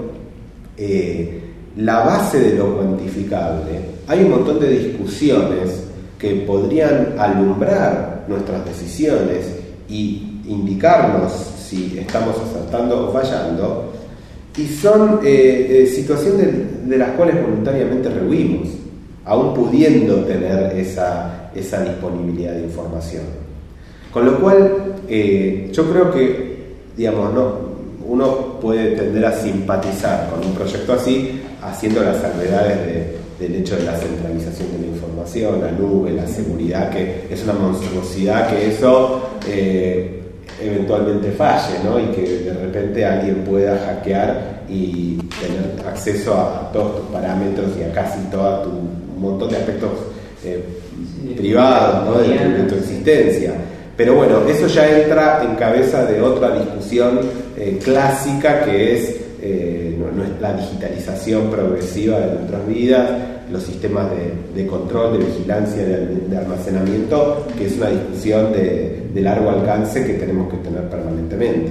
la base de lo cuantificable, hay un montón de discusiones que podrían alumbrar nuestras decisiones y indicarnos si estamos acertando o fallando, y son situaciones de las cuales voluntariamente rehuimos, aún pudiendo tener esa disponibilidad de información. Con lo cual, yo creo que, digamos, uno puede tender a simpatizar con un proyecto así, haciendo las salvedades del hecho de la centralización de la información, la nube, la seguridad, que es una monstruosidad, que eso eventualmente falle, ¿no? Y que de repente alguien pueda hackear y tener acceso a todos tus parámetros y a casi todo un montón de aspectos privados, ¿no? de tu existencia. Pero bueno, eso ya entra en cabeza de otra discusión clásica, que es la digitalización progresiva de nuestras vidas, los sistemas de control, de vigilancia, de almacenamiento, que es una discusión de largo alcance que tenemos que tener permanentemente.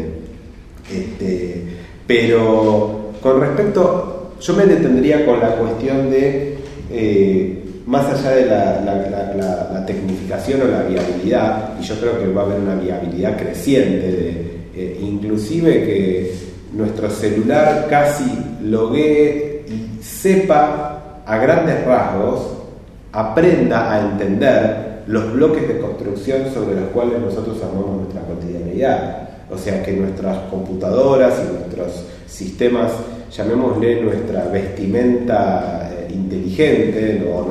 Pero con respecto, yo me detendría con la cuestión de más allá de la tecnificación o la viabilidad, y yo creo que va a haber una viabilidad creciente, inclusive que nuestro celular casi loguee y sepa a grandes rasgos, aprenda a entender los bloques de construcción sobre los cuales nosotros armamos nuestra cotidianidad. O sea, que nuestras computadoras y nuestros sistemas, llamémosle nuestra vestimenta inteligente, ¿no?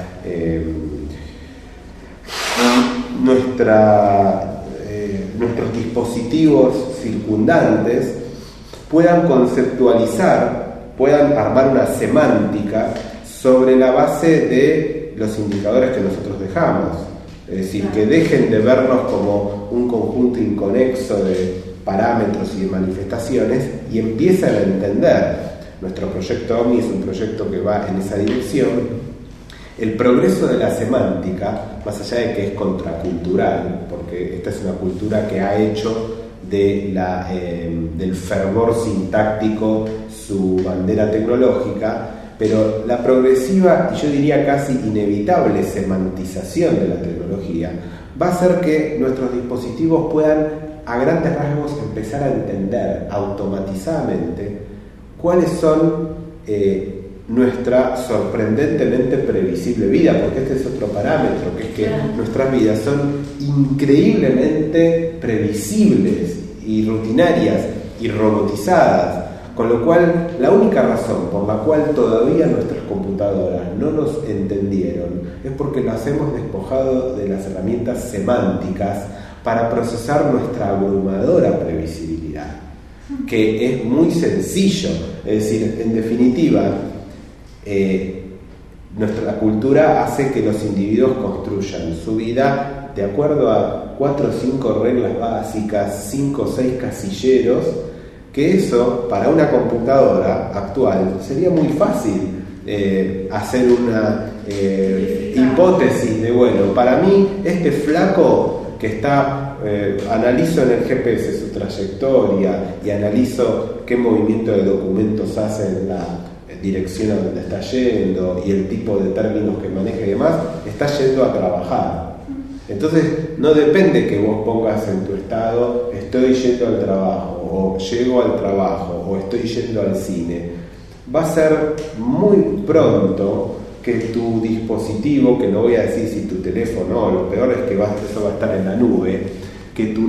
Nuestros dispositivos circundantes puedan conceptualizar, puedan armar una semántica sobre la base de los indicadores que nosotros dejamos. Es decir, que dejen de vernos como un conjunto inconexo de parámetros y de manifestaciones y empiezan a entender. Nuestro proyecto OVNI es un proyecto que va en esa dirección. El progreso de la semántica, más allá de que es contracultural, porque esta es una cultura que ha hecho del fervor sintáctico su bandera tecnológica, pero la progresiva y yo diría casi inevitable semantización de la tecnología va a hacer que nuestros dispositivos puedan a grandes rasgos empezar a entender automatizadamente cuáles son nuestra sorprendentemente previsible vida, porque este es otro parámetro, que es que nuestras vidas son increíblemente previsibles y rutinarias y robotizadas, con lo cual la única razón por la cual todavía nuestras computadoras no nos entendieron es porque las hemos despojado de las herramientas semánticas para procesar nuestra abrumadora previsibilidad, que es muy sencillo. Es decir, en definitiva, La cultura hace que los individuos construyan su vida de acuerdo a 4 o 5 reglas básicas, 5 o 6 casilleros, que eso para una computadora actual sería muy fácil hacer una hipótesis de, bueno, para mí este flaco que está, analizo en el GPS su trayectoria y analizo qué movimiento de documentos hace en la dirección a donde está yendo y el tipo de términos que maneja y demás, está yendo a trabajar. Entonces no depende que vos pongas en tu estado estoy yendo al trabajo o llego al trabajo o estoy yendo al cine. Va a ser muy pronto que tu dispositivo, que no voy a decir si tu teléfono, lo peor es que eso va a estar en la nube, que tu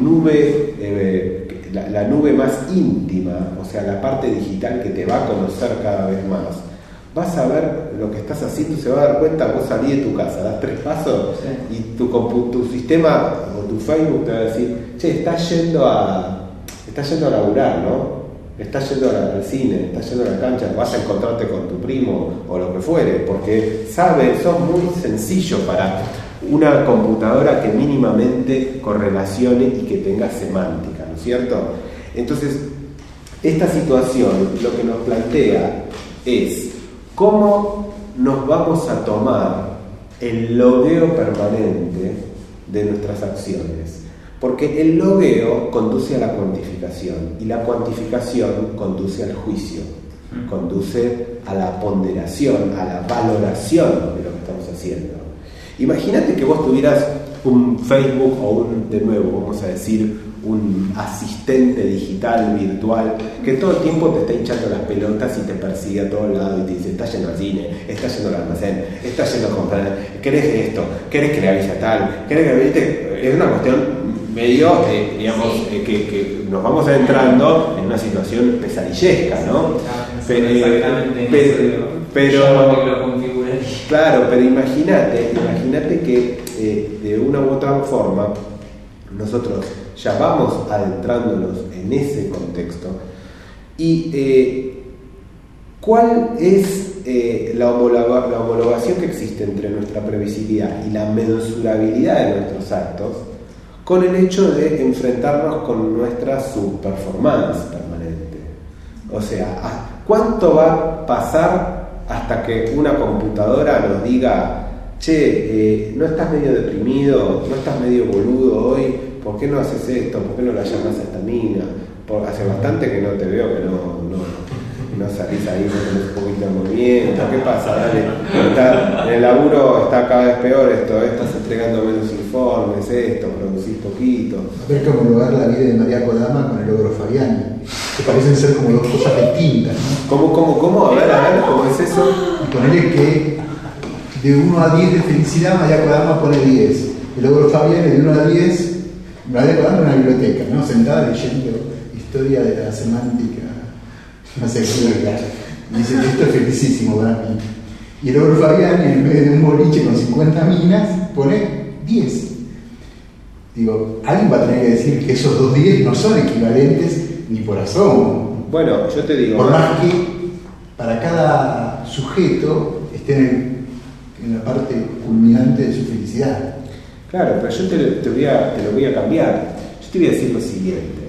nube, la nube más íntima, o sea, la parte digital que te va a conocer cada vez más, vas a ver lo que estás haciendo, se va a dar cuenta, vos salís de tu casa, das 3 pasos y tu sistema o tu Facebook te va a decir, che, estás yendo a laburar, ¿no? Estás yendo al cine, estás yendo a la cancha, vas a encontrarte con tu primo o lo que fuere, porque son muy sencillos para una computadora que mínimamente correlacione y que tenga semántica, ¿no es cierto? Entonces, esta situación lo que nos plantea es cómo nos vamos a tomar el logueo permanente de nuestras acciones. Porque el logueo conduce a la cuantificación y la cuantificación conduce al juicio, conduce a la ponderación, a la valoración de lo que estamos haciendo. Imagínate que vos tuvieras un Facebook o de nuevo, vamos a decir, un asistente digital virtual que todo el tiempo te está hinchando las pelotas y te persigue a todos lados y te dice, estás yendo al cine, estás yendo al almacén, estás yendo a comprar, querés esto, querés que le avise a tal, querés que le avise. Es una cuestión medio, digamos, que nos vamos adentrando en una situación pesadillesca, ¿no? Claro, pero imagínate que de una u otra forma nosotros ya vamos adentrándonos en ese contexto y ¿cuál es la homologación que existe entre nuestra previsibilidad y la mensurabilidad de nuestros actos con el hecho de enfrentarnos con nuestra subperformance permanente? O sea, ¿cuánto va a pasar hasta que una computadora nos diga, che, no estás medio deprimido, no estás medio boludo hoy, ¿por qué no haces esto? ¿Por qué no la llamas a esta mina? Hace bastante que no te veo, que no salís ahí, no tenés un poquito de movimiento, ¿qué pasa? Dale, en el laburo está cada vez peor estás entregando menos informes, producís poquito. Es como homologar la vida de María Kodama con el logro Fabiani, que parecen ser como dos cosas distintas, ¿no? ¿Cómo? A ver, ¿cómo es eso? Y ponerle que de 1 a 10 de felicidad, María Kodama pone 10. El logro Fabiani de 1 a 10, María Kodama en una biblioteca, ¿no? Sentada leyendo historia de la semántica, no sé qué, dice que esto es felicísimo para mí. Y el logro Fabiani, en vez de un boliche con 50 minas, pone 10. Digo, alguien va a tener que decir que esos 2 10 no son equivalentes ni por asomo. Bueno, yo te digo, por más que para cada sujeto esté en la parte culminante de su felicidad. Claro, pero yo te lo voy a cambiar. Yo te voy a decir lo siguiente.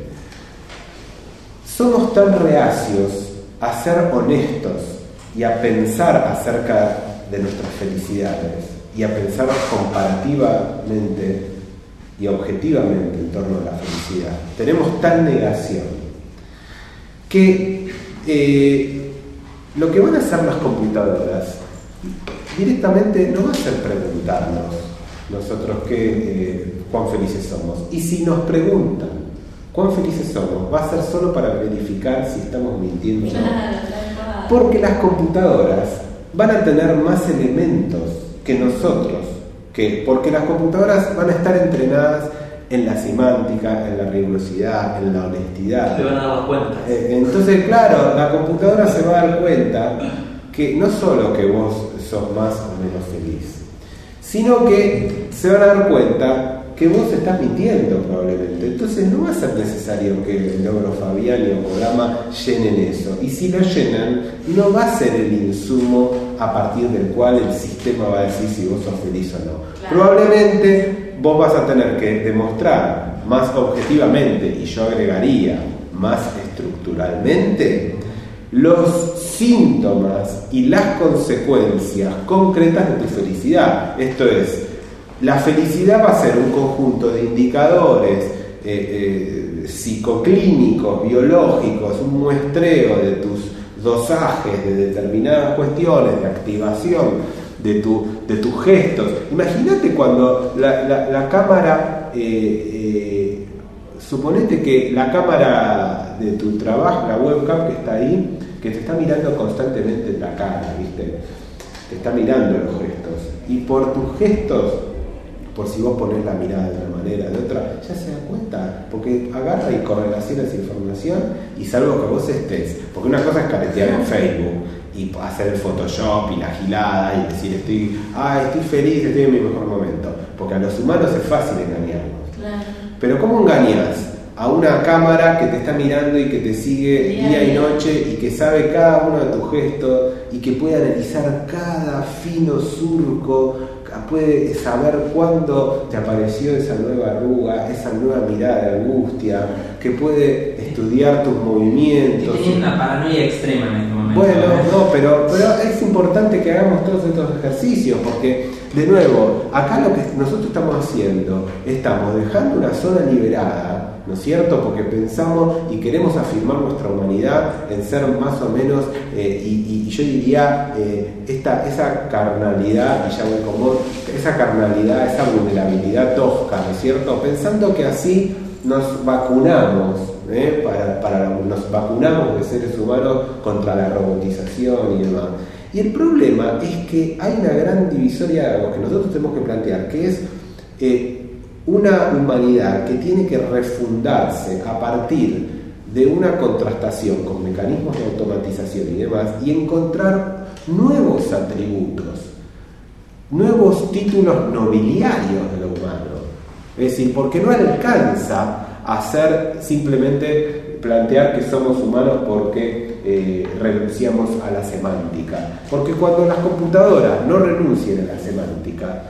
Somos tan reacios a ser honestos y a pensar acerca de nuestras felicidades y a pensar comparativamente y objetivamente en torno a la felicidad. Tenemos tal negación que lo que van a hacer las computadoras directamente no va a ser preguntarnos nosotros cuán felices somos. Y si nos preguntan cuán felices somos, va a ser solo para verificar si estamos mintiendo o no. Porque las computadoras van a tener más elementos que nosotros, porque las computadoras van a estar entrenadas en la semántica, en la rigurosidad, en la honestidad. Se van a dar cuenta. Entonces, claro, la computadora se va a dar cuenta que no solo que vos sos más o menos feliz, sino que se van a dar cuenta que vos estás mintiendo probablemente. Entonces no va a ser necesario que el logro Fabiani o Kodama llenen eso. Y si lo llenan, no va a ser el insumo a partir del cual el sistema va a decir si vos sos feliz o no. Claro. Probablemente vos vas a tener que demostrar más objetivamente, y yo agregaría más estructuralmente, los síntomas y las consecuencias concretas de tu felicidad. Esto es, la felicidad va a ser un conjunto de indicadores psicoclínicos, biológicos, un muestreo de tus dosajes de determinadas cuestiones, de activación de tus gestos. Imagínate cuando la cámara, suponete que la cámara de tu trabajo, la webcam que está ahí, que te está mirando constantemente en la cara, ¿viste? Te está mirando los gestos. Y por tus gestos, por si vos ponés la mirada de una manera, de otra, ya se da cuenta, porque agarra y correlaciona esa información, y salvo que vos estés, porque una cosa es caretear en Facebook y hacer el Photoshop y la gilada y decir estoy feliz, estoy en mi mejor momento, porque a los humanos es fácil engañarnos. Claro. Pero ¿cómo engañas a una cámara que te está mirando y que te sigue día y noche y que sabe cada uno de tus gestos y que puede analizar cada fino surco, puede saber cuándo te apareció esa nueva arruga, esa nueva mirada de angustia, que puede estudiar tus movimientos? Tenía una paranoia extrema en este momento. Bueno, no, pero es importante que hagamos todos estos ejercicios, porque, de nuevo, acá lo que nosotros estamos haciendo, estamos dejando una zona liberada, ¿no es cierto? Porque pensamos y queremos afirmar nuestra humanidad en ser más o menos, y yo diría, esa carnalidad, y ya voy con vos, esa carnalidad, esa vulnerabilidad tosca, ¿no es cierto? Pensando que así nos vacunamos, nos vacunamos de seres humanos contra la robotización y demás. Y el problema es que hay una gran divisoria de algo que nosotros tenemos que plantear, que es una humanidad que tiene que refundarse a partir de una contrastación con mecanismos de automatización y demás, y encontrar nuevos atributos, nuevos títulos nobiliarios de lo humano. Es decir, porque no alcanza a ser simplemente plantear que somos humanos porque renunciamos a la semántica. Porque cuando las computadoras no renuncien a la semántica,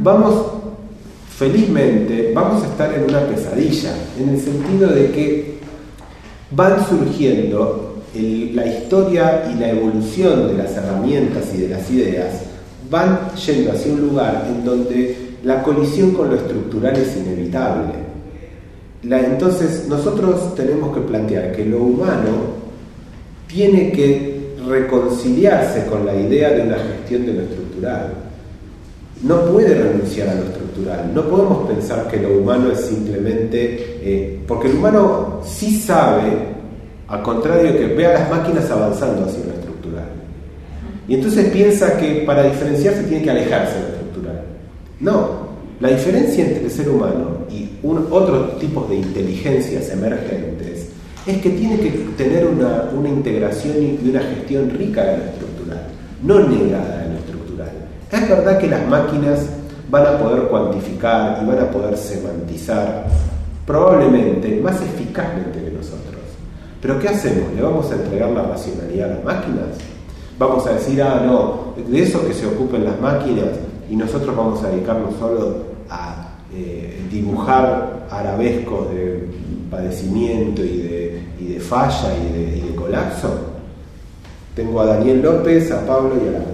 felizmente vamos a estar en una pesadilla, en el sentido de que van surgiendo la historia y la evolución de las herramientas y de las ideas, van yendo hacia un lugar en donde la colisión con lo estructural es inevitable. Entonces nosotros tenemos que plantear que lo humano tiene que reconciliarse con la idea de una gestión de lo estructural. No puede renunciar a lo estructural. No podemos pensar que lo humano es simplemente... porque el humano sí sabe, al contrario, que ve a las máquinas avanzando hacia lo estructural. Y entonces piensa que para diferenciarse tiene que alejarse de lo estructural. No, la diferencia entre el ser humano y otros tipos de inteligencias emergentes es que tiene que tener una integración y una gestión rica de lo estructural, no negada de lo estructural. Es verdad que las máquinas van a poder cuantificar y van a poder semantizar probablemente más eficazmente que nosotros. Pero ¿qué hacemos? ¿Le vamos a entregar la racionalidad a las máquinas? Vamos a decir, no, de eso que se ocupen las máquinas y nosotros vamos a dedicarnos solo a dibujar arabescos de padecimiento y de falla y de colapso. Tengo a Daniel López, a Pablo y a la...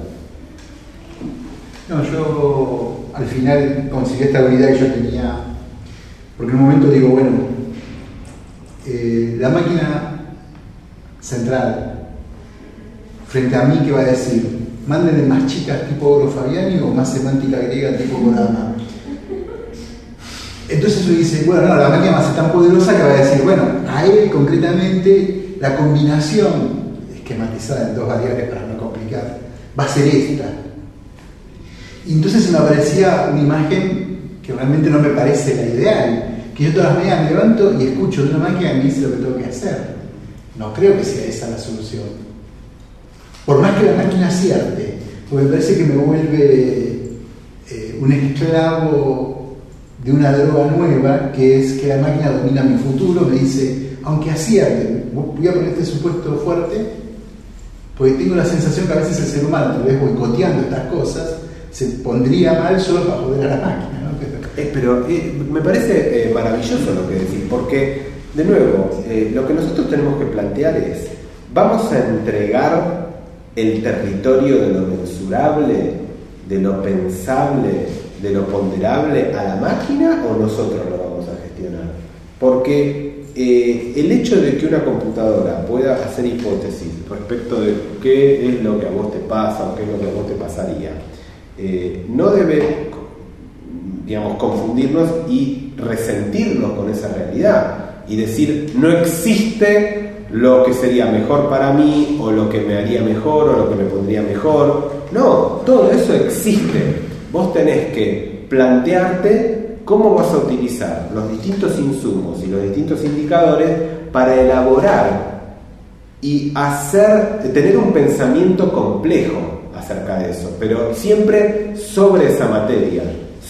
No, yo al final conseguí esta habilidad que yo tenía, porque en un momento digo, bueno, la máquina central frente a mí, ¿qué va a decir? Mándenle más chicas tipo Ogro Fabiani o más semántica griega tipo Kodama. Entonces uno dice, bueno, no, la máquina va a ser tan poderosa que va a decir, bueno, a él concretamente la combinación esquematizada en dos variables para no complicar va a ser esta. Y entonces se me aparecía una imagen que realmente no me parece la ideal, que yo todas las mañanas me levanto y escucho de una máquina que me dice lo que tengo que hacer. No creo que sea esa la solución. Por más que la máquina acierte, porque me parece que me vuelve un esclavo de una droga nueva, que es que la máquina domina mi futuro, me dice, aunque acierte, voy a poner este supuesto fuerte, Porque tengo la sensación que a veces el ser humano, tal vez boicoteando estas cosas, se pondría mal solo para joder a la máquina, ¿no? Pero me parece maravilloso lo que decís, porque, de nuevo, lo que nosotros tenemos que plantear es, ¿vamos a entregar el territorio de lo mensurable, de lo pensable, de lo ponderable a la máquina, o nosotros lo vamos a gestionar? Porque el hecho de que una computadora pueda hacer hipótesis respecto de qué es lo que a vos te pasa o qué es lo que a vos te pasaría, no debe, digamos, confundirnos y resentirnos con esa realidad y decir no existe lo que sería mejor para mí o lo que me haría mejor o lo que me pondría mejor. No, todo eso existe. Vos tenés que plantearte cómo vas a utilizar los distintos insumos y los distintos indicadores para elaborar y tener un pensamiento complejo acerca de eso, pero siempre sobre esa materia,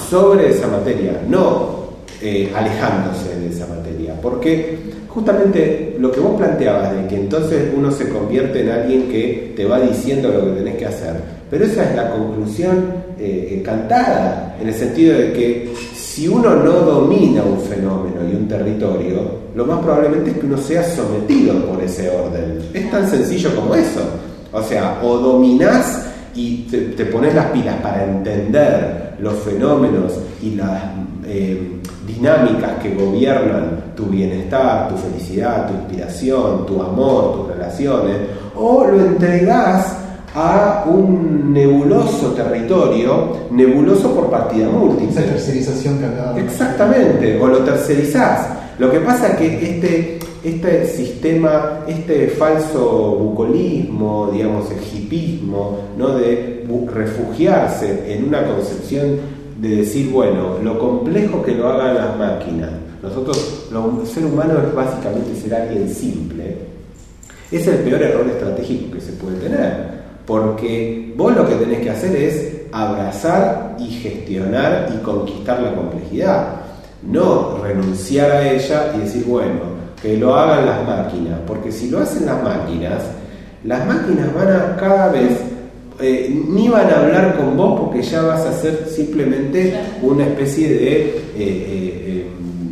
no alejándose de esa materia, porque justamente lo que vos planteabas de que entonces uno se convierte en alguien que te va diciendo lo que tenés que hacer, pero esa es la conclusión cantada, en el sentido de que si uno no domina un fenómeno y un territorio, lo más probablemente es que uno sea sometido por ese orden. Es tan sencillo como eso. O sea, o dominás y te pones las pilas para entender los fenómenos y las dinámicas que gobiernan tu bienestar, tu felicidad, tu inspiración, tu amor, tus relaciones, o lo entregás a un nebuloso territorio, nebuloso por partida múltiple. Esa tercerización que acabamos. Exactamente, o lo tercerizás. Lo que pasa es que este sistema, este falso bucolismo, digamos, el hipismo, ¿no?, de refugiarse en una concepción de decir, bueno, lo complejo que lo hagan las máquinas, nosotros, el ser humano es básicamente ser alguien simple, es el peor error estratégico que se puede tener, porque vos lo que tenés que hacer es abrazar y gestionar y conquistar la complejidad, no renunciar a ella y decir, bueno, que lo hagan las máquinas, porque si lo hacen las máquinas van a cada vez ni van a hablar con vos, porque ya vas a ser simplemente una especie de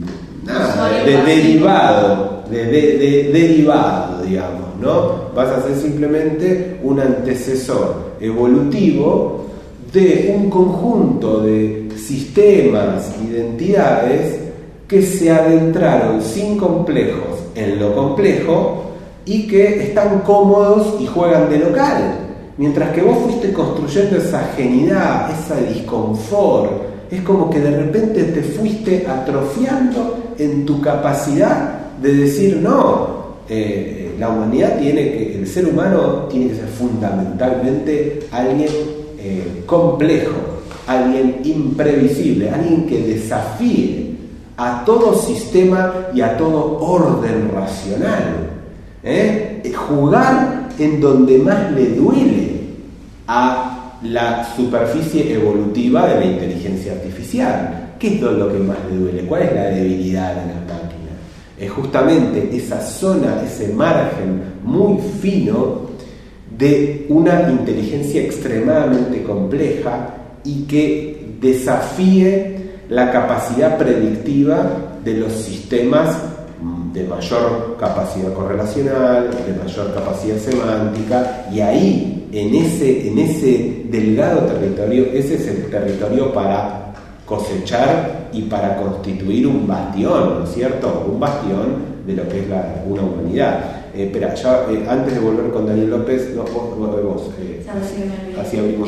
derivado, digamos, ¿no? Vas a ser simplemente un antecesor evolutivo de un conjunto de sistemas, identidades que se adentraron sin complejos en lo complejo y que están cómodos y juegan de local, mientras que vos fuiste construyendo esa ajenidad, ese disconfort. Es como que de repente te fuiste atrofiando en tu capacidad de decir, no, la humanidad el ser humano tiene que ser fundamentalmente alguien complejo, alguien imprevisible, alguien que desafíe a todo sistema y a todo orden racional. Jugar en donde más le duele a la superficie evolutiva de la inteligencia artificial. ¿Qué es lo que más le duele? ¿Cuál es la debilidad de las máquinas? Es justamente esa zona, ese margen muy fino de una inteligencia extremadamente compleja y que desafíe la capacidad predictiva de los sistemas de mayor capacidad correlacional, de mayor capacidad semántica, y ahí, en ese delgado territorio, ese es el territorio para cosechar y para constituir un bastión, ¿no es cierto? Un bastión de lo que es una humanidad. Espera, ya antes de volver con Daniel López, vos así abrimos.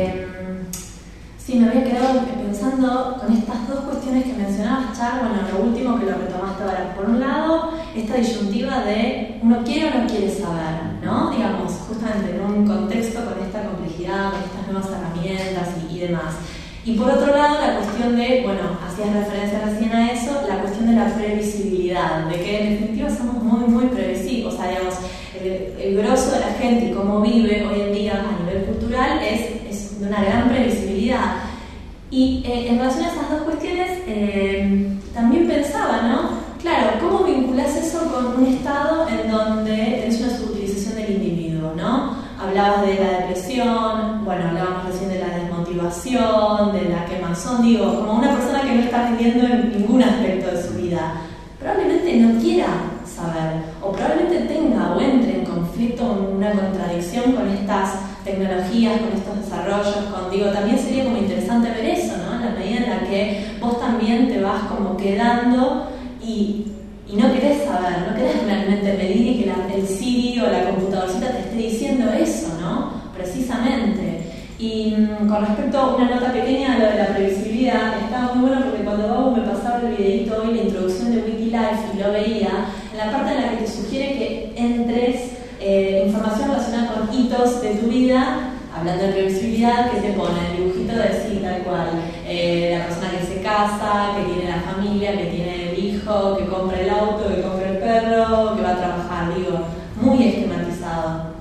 Sí, me había quedado pensando con estas dos cuestiones que mencionabas, Char. Bueno, lo último que lo retomaste ahora. Por un lado, esta disyuntiva de uno quiere o no quiere saber, ¿no? Digamos, justamente en un contexto con esta complejidad, con estas nuevas herramientas y demás. Y por otro lado, la cuestión de, bueno, hacías referencia recién a eso, la cuestión de la previsibilidad, de que en definitiva somos muy, muy previsivos. O sea, digamos, el grosso de la gente y cómo vive hoy en día a nivel cultural es de una gran previsibilidad. Y en relación a esas dos cuestiones, también pensaba, ¿no? Claro, ¿cómo vinculás eso con un estado en donde tenés una subutilización del individuo, ¿no? A hablabas de la depresión, bueno, hablábamos recién de la desmotivación, de la quemazón, digo, como una persona que no está rindiendo en ningún aspecto de su vida, probablemente no quiera saber, o probablemente tenga o entre en conflicto, en una contradicción con estas tecnologías, con estos desarrollos, digo, también sería como interesante ver eso, ¿no? En la medida en la que vos también te vas como quedando y no querés saber, no querés realmente medir y que el Siri o la computadorcita te esté diciendo eso, ¿no? Precisamente. Y con respecto a una nota pequeña a lo de la previsibilidad, estaba muy bueno porque cuando Babu me pasaba el videito hoy, la introducción de Wikilife, y lo veía, en la parte en la que te sugiere que entres información relacionada con hitos de tu vida, hablando de previsibilidad, que te pone el dibujito de sí, tal cual, la persona que se casa, que tiene la familia, que tiene el hijo, que compra el auto, que compra el perro, que va a trabajar, digo, muy esquematizado.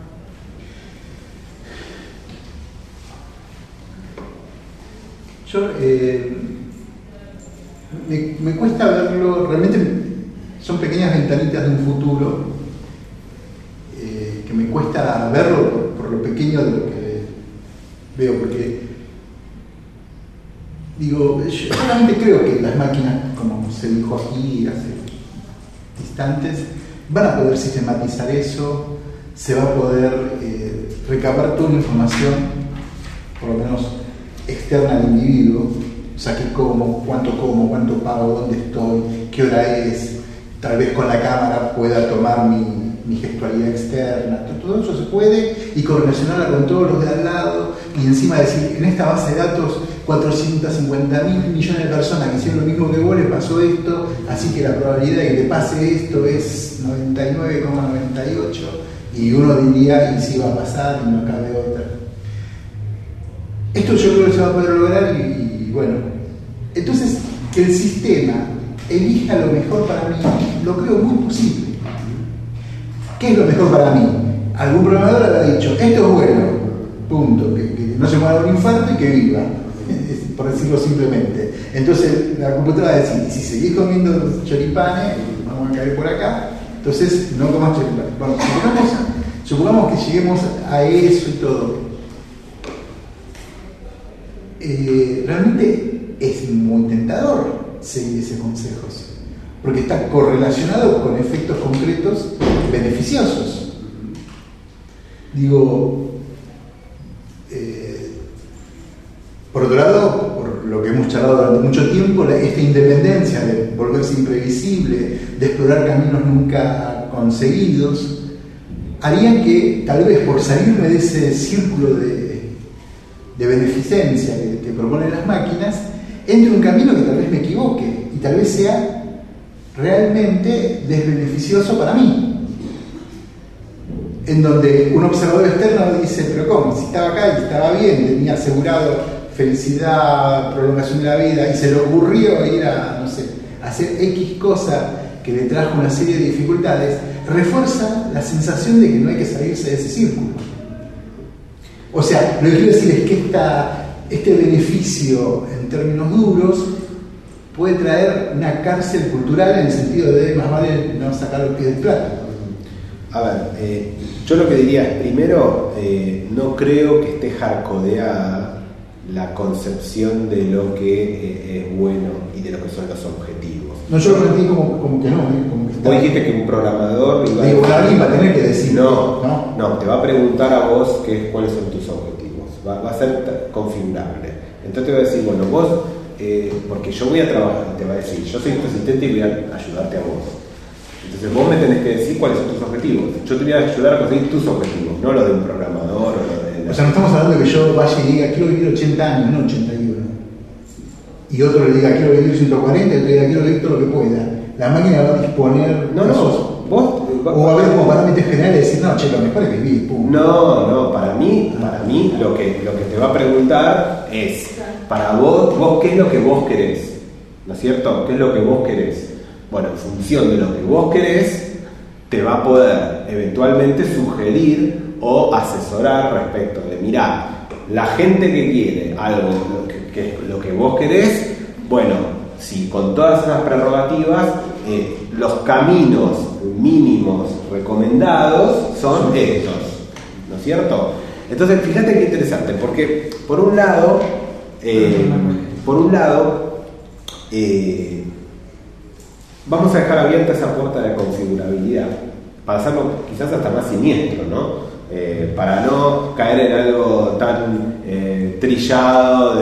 Yo me cuesta verlo, realmente son pequeñas ventanitas de un futuro que me cuesta verlo por lo pequeño de lo que veo, porque digo, yo realmente creo que las máquinas, como se dijo aquí hace instantes, van a poder sistematizar eso, se va a poder recabar toda la información, por lo menos externa al individuo, o sea, qué como, cuánto pago, dónde estoy, qué hora es, tal vez con la cámara pueda tomar mi gestualidad externa, todo eso se puede, y correlacionarla con todos los de al lado, y encima decir, en esta base de datos 450.000 millones de personas que hicieron lo mismo que vos, les pasó esto, así que la probabilidad de que te pase esto es 99,98, y uno diría, y sí va a pasar, y no cabe otra. Esto yo creo que se va a poder lograr y bueno, entonces que el sistema elija lo mejor para mí, lo creo muy posible. ¿Qué es lo mejor para mí? Algún programador habrá dicho, esto es bueno, punto, que no se muera un infarto y que viva, por decirlo simplemente. Entonces la computadora va a decir, si seguís comiendo choripanes, vamos a caer por acá, entonces no comas choripanes. Bueno, supongamos que lleguemos a eso y todo. Realmente es muy tentador seguir esos consejos, porque está correlacionado con efectos concretos beneficiosos. Digo, por otro lado, por lo que hemos charlado durante mucho tiempo, esta independencia de volverse imprevisible, de explorar caminos nunca conseguidos, harían que tal vez por salirme de ese círculo de beneficencia que proponen las máquinas, entre un camino que tal vez me equivoque y tal vez sea realmente desbeneficioso para mí, en donde un observador externo dice, pero ¿cómo? Si estaba acá y estaba bien, tenía asegurado felicidad, prolongación de la vida, y se le ocurrió ir a, no sé, hacer X cosa que le trajo una serie de dificultades, refuerza la sensación de que no hay que salirse de ese círculo. O sea, lo que quiero decir es que este beneficio en términos duros puede traer una cárcel cultural en el sentido de más vale no sacar los pies del plato. A ver, yo lo que diría es, primero, no creo que esté hardcodeada la concepción de lo que es bueno y de lo que son los objetivos. No, yo lo entendí como que no, como que está. Vos dijiste que un programador iba alguien va a tener que decir. No, te va a preguntar a vos cuáles son tus objetivos. Va a ser configurable. Entonces te va a decir, bueno, vos, porque yo voy a trabajar, te va a decir, yo soy tu asistente y voy a ayudarte a vos. Entonces vos me tenés que decir cuáles son tus objetivos. Yo te voy a ayudar a conseguir tus objetivos, no los de un programador o lo de... O sea, no estamos hablando de que yo vaya y diga, quiero vivir 80 años, no 81. Y otro le diga, quiero vivir 140, y otro le diga, quiero vivir todo lo que pueda. La máquina va a disponer... vos... O va a haber como parámetros generales y decir, no, che, lo mejor es vivir, pum. No, para mí lo que te va a preguntar es, para vos qué es lo que vos querés, ¿no es cierto? ¿Qué es lo que vos querés? Bueno, en función de lo que vos querés, te va a poder eventualmente sugerir o asesorar respecto de, mirá, la gente que quiere algo, que es lo que vos querés, bueno, si con todas esas prerrogativas, los caminos mínimos recomendados son estos, ¿no es cierto? Entonces, fíjate qué interesante, porque por un lado, vamos a dejar abierta esa puerta de configurabilidad para hacerlo quizás hasta más siniestro, ¿no? Para no caer en algo tan trillado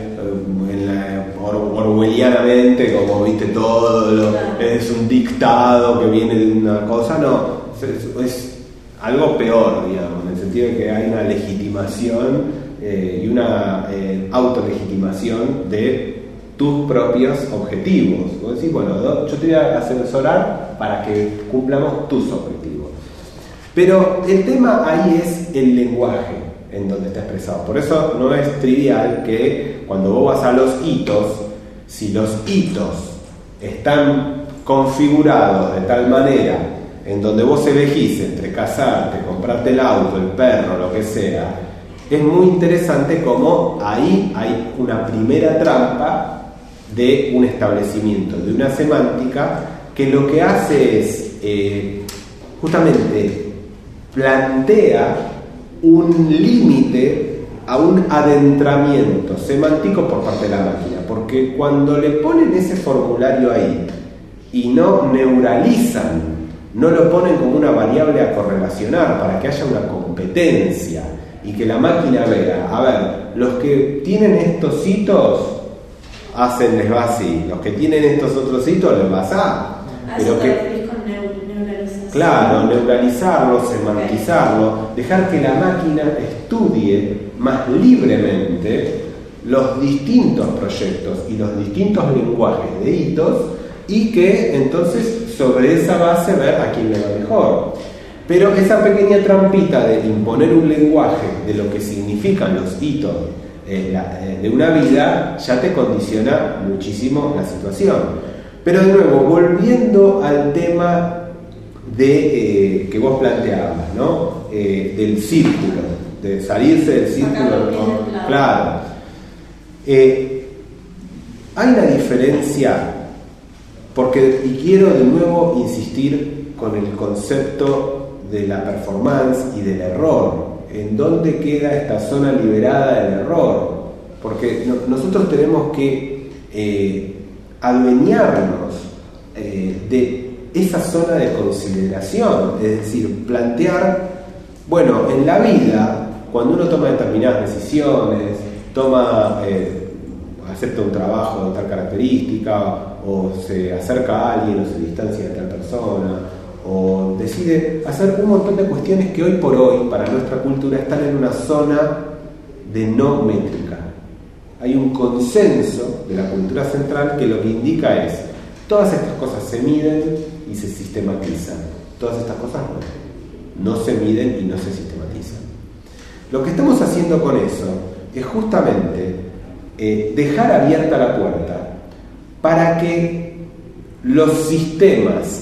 orwellianamente, como viste todo es un dictado que viene de una cosa. No, es algo peor, digamos, en el sentido de que hay una legitimación y una autolegitimación de tus propios objetivos. Vos decís, bueno, yo te voy a asesorar para que cumplamos tus objetivos. Pero el tema ahí es el lenguaje en donde está expresado. Por eso no es trivial que cuando vos vas a los hitos, si los hitos están configurados de tal manera en donde vos elegís entre casarte, comprarte el auto, el perro, lo que sea, es muy interesante cómo ahí hay una primera trampa de un establecimiento, de una semántica que lo que hace es justamente plantea un límite a un adentramiento semántico por parte de la máquina, porque cuando le ponen ese formulario ahí y no neuralizan, no lo ponen como una variable a correlacionar para que haya una competencia y que la máquina vea, a ver, los que tienen estos hitos les va así, los que tienen estos otros hitos les va así. Pero que claro, neuralizarlo, semantizarlo, dejar que la máquina estudie más libremente los distintos proyectos y los distintos lenguajes de hitos, y que entonces sobre esa base ver a quién le va mejor. Pero esa pequeña trampita de imponer un lenguaje de lo que significan los hitos de una vida ya te condiciona muchísimo la situación. Pero de nuevo, volviendo al tema de que vos planteabas, ¿no? Del círculo, de salirse del círculo, ¿no? Claro. Hay una diferencia, porque, y quiero de nuevo insistir con el concepto de la performance y del error. ¿En dónde queda esta zona liberada del error? Porque nosotros tenemos que adueñarnos de esa zona de consideración, es decir, plantear, bueno, en la vida, cuando uno toma determinadas decisiones, acepta un trabajo de tal característica, o se acerca a alguien, o se distancia de tal persona, o decide hacer un montón de cuestiones que hoy por hoy, para nuestra cultura, están en una zona de no métrica. Hay un consenso de la cultura central que lo que indica es: todas estas cosas se miden y se sistematizan, todas estas cosas no se miden y no se sistematizan. Lo que estamos haciendo con eso es justamente dejar abierta la puerta para que los sistemas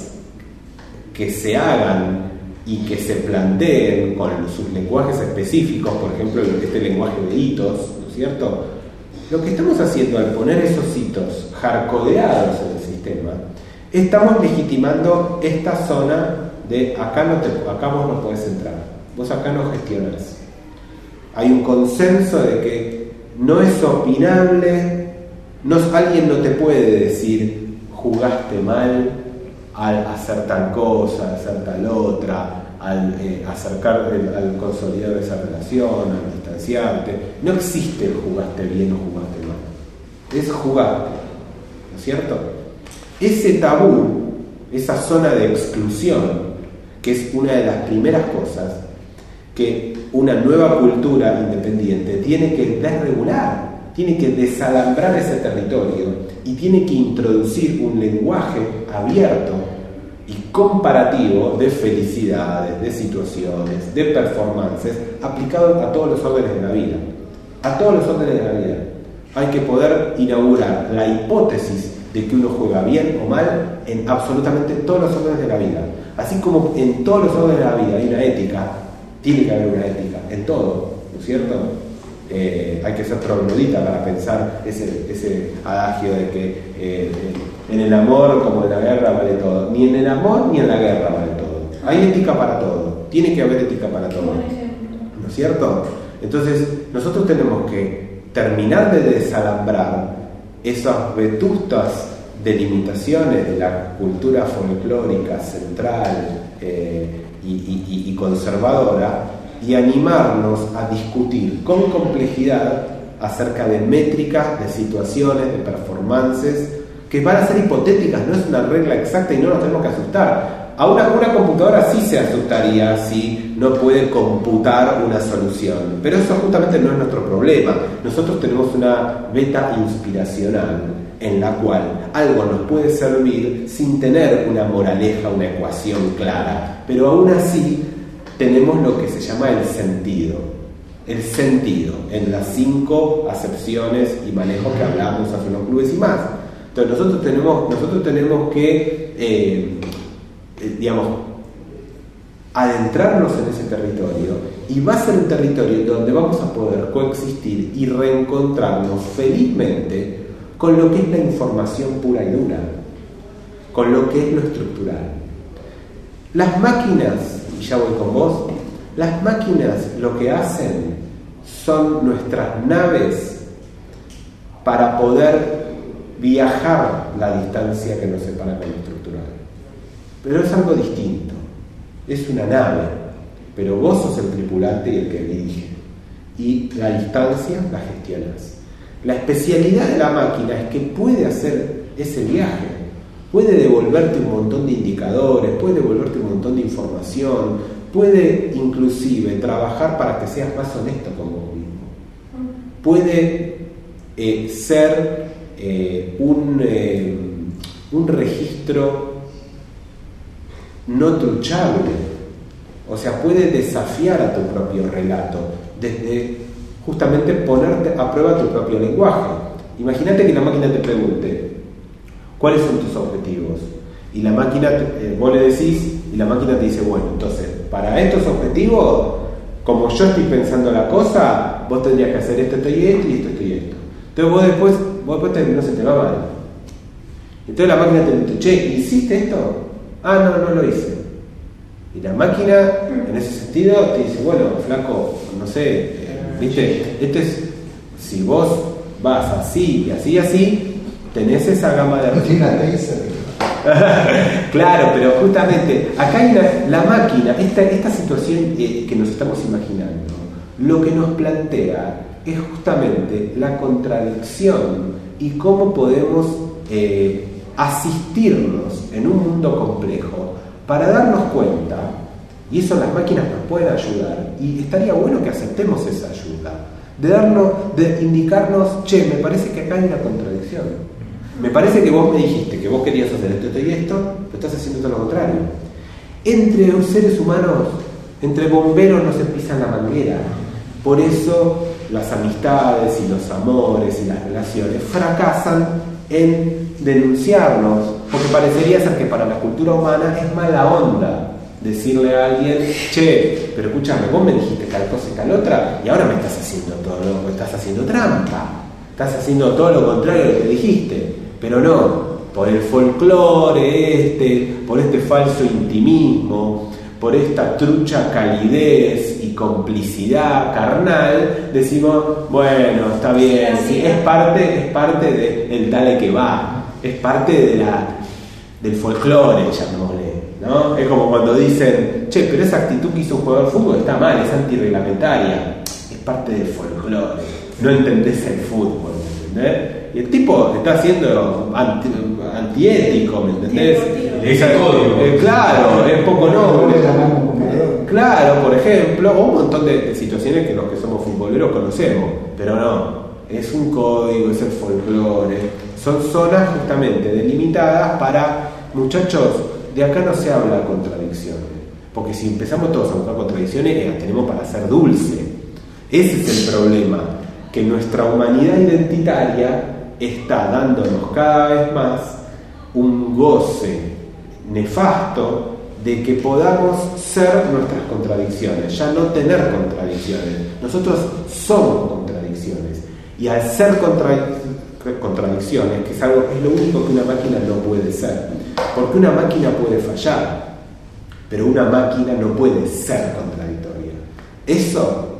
que se hagan y que se planteen con sus lenguajes específicos, por ejemplo este lenguaje de hitos, ¿no es cierto? Lo que estamos haciendo al poner esos hitos hardcodeados en el sistema, estamos legitimando esta zona de acá vos no podés entrar, vos acá no gestionás. Hay un consenso de que no es opinable, alguien no te puede decir jugaste mal al hacer tal cosa, al hacer tal otra, al acercar, al consolidar esa relación, al distanciarte. No existe el jugaste bien o jugaste mal, es jugaste, ¿no es cierto? Ese tabú, esa zona de exclusión, que es una de las primeras cosas que una nueva cultura independiente tiene que desregular, tiene que desalambrar ese territorio y tiene que introducir un lenguaje abierto y comparativo de felicidades, de situaciones, de performances, aplicado a todos los órdenes de la vida. A todos los órdenes de la vida. Hay que poder inaugurar la hipótesis de que uno juega bien o mal en absolutamente todos los órdenes de la vida. Así como en todos los órdenes de la vida hay una ética, tiene que haber una ética en todo, ¿no es cierto? Hay que ser troglodita para pensar ese adagio de que en el amor como en la guerra vale todo. Ni en el amor ni en la guerra vale todo. Hay ética para todo, tiene que haber ética para todo, ¿no es cierto? Entonces nosotros tenemos que terminar de desalambrar esas vetustas delimitaciones de la cultura folclórica central y conservadora, y animarnos a discutir con complejidad acerca de métricas, de situaciones, de performances que van a ser hipotéticas, no es una regla exacta y no nos tenemos que asustar. A una computadora sí se asustaría si no puede computar una solución, pero eso justamente no es nuestro problema. Nosotros tenemos una beta inspiracional en la cual algo nos puede servir sin tener una moraleja, una ecuación clara, pero aún así tenemos lo que se llama el sentido en las 5 acepciones y manejos que hablamos hace unos clubes y más. Entonces nosotros tenemos que adentrarnos en ese territorio, y va a ser un territorio donde vamos a poder coexistir y reencontrarnos felizmente con lo que es la información pura y dura, con lo que es lo estructural. Las máquinas, y ya voy con vos, las máquinas lo que hacen son nuestras naves para poder viajar la distancia que nos separa con lo estructural. Pero es algo distinto, es una nave, pero vos sos el tripulante y el que dirige, y la distancia la gestionas. La especialidad de la máquina es que puede hacer ese viaje, puede devolverte un montón de indicadores, puede devolverte un montón de información, puede inclusive trabajar para que seas más honesto con vos mismo, puede ser un registro no truchable, o sea, puede desafiar a tu propio relato, desde justamente ponerte a prueba tu propio lenguaje. Imagínate que la máquina te pregunte, ¿cuáles son tus objetivos? Y la máquina, vos le decís, y la máquina te dice, bueno, entonces, para estos objetivos, como yo estoy pensando la cosa, vos tendrías que hacer esto y esto y esto y esto. Entonces vos después no se te va mal. Entonces la máquina te dice, che, ¿hiciste esto? Ah, no lo hice. Y la máquina, en ese sentido, te dice, bueno, flaco, no sé, ¿viste? Si vos vas así y así y así, tenés esa gama de resultados. Claro, pero justamente acá hay la máquina, esta situación que nos estamos imaginando, lo que nos plantea es justamente la contradicción y cómo podemos asistirnos en un mundo complejo para darnos cuenta, y eso las máquinas nos pueden ayudar, y estaría bueno que aceptemos esa ayuda, de indicarnos, che, me parece que acá hay una contradicción, me parece que vos me dijiste que vos querías hacer esto y esto, pero estás haciendo todo lo contrario. Entre seres humanos, entre bomberos no se pisan la manguera, por eso las amistades y los amores y las relaciones fracasan en denunciarnos, porque parecería ser que para la cultura humana es mala onda decirle a alguien, che, pero escúchame, vos me dijiste tal cosa y tal otra, y ahora me estás haciendo todo, estás haciendo trampa, estás haciendo todo lo contrario de lo que dijiste, pero no, por el folclore por este falso intimismo, por esta trucha calidez y complicidad carnal, decimos, bueno, está bien, sí, es parte del dale que va, es parte del folclore, llamémosle, ¿no? Es como cuando dicen, che, pero esa actitud que hizo un jugador de fútbol está mal, es antirreglamentaria, es parte del folclore, no entendés el fútbol, ¿entendés? Y el tipo está haciendo antiético, ¿me entendés? Claro, es poco noble. Claro, por ejemplo, o un montón de situaciones que los que somos futboleros conocemos, pero no, es un código, es el folclore, son zonas justamente delimitadas para, muchachos, de acá no se habla de contradicciones, porque si empezamos todos a buscar contradicciones, las tenemos para ser dulce. Ese es el problema, que nuestra humanidad identitaria está dándonos cada vez más un goce nefasto de que podamos ser nuestras contradicciones, ya no tener contradicciones. Nosotros somos contradicciones, y al ser contradicciones, que es lo único que una máquina no puede ser, porque una máquina puede fallar, pero una máquina no puede ser contradictoria. Eso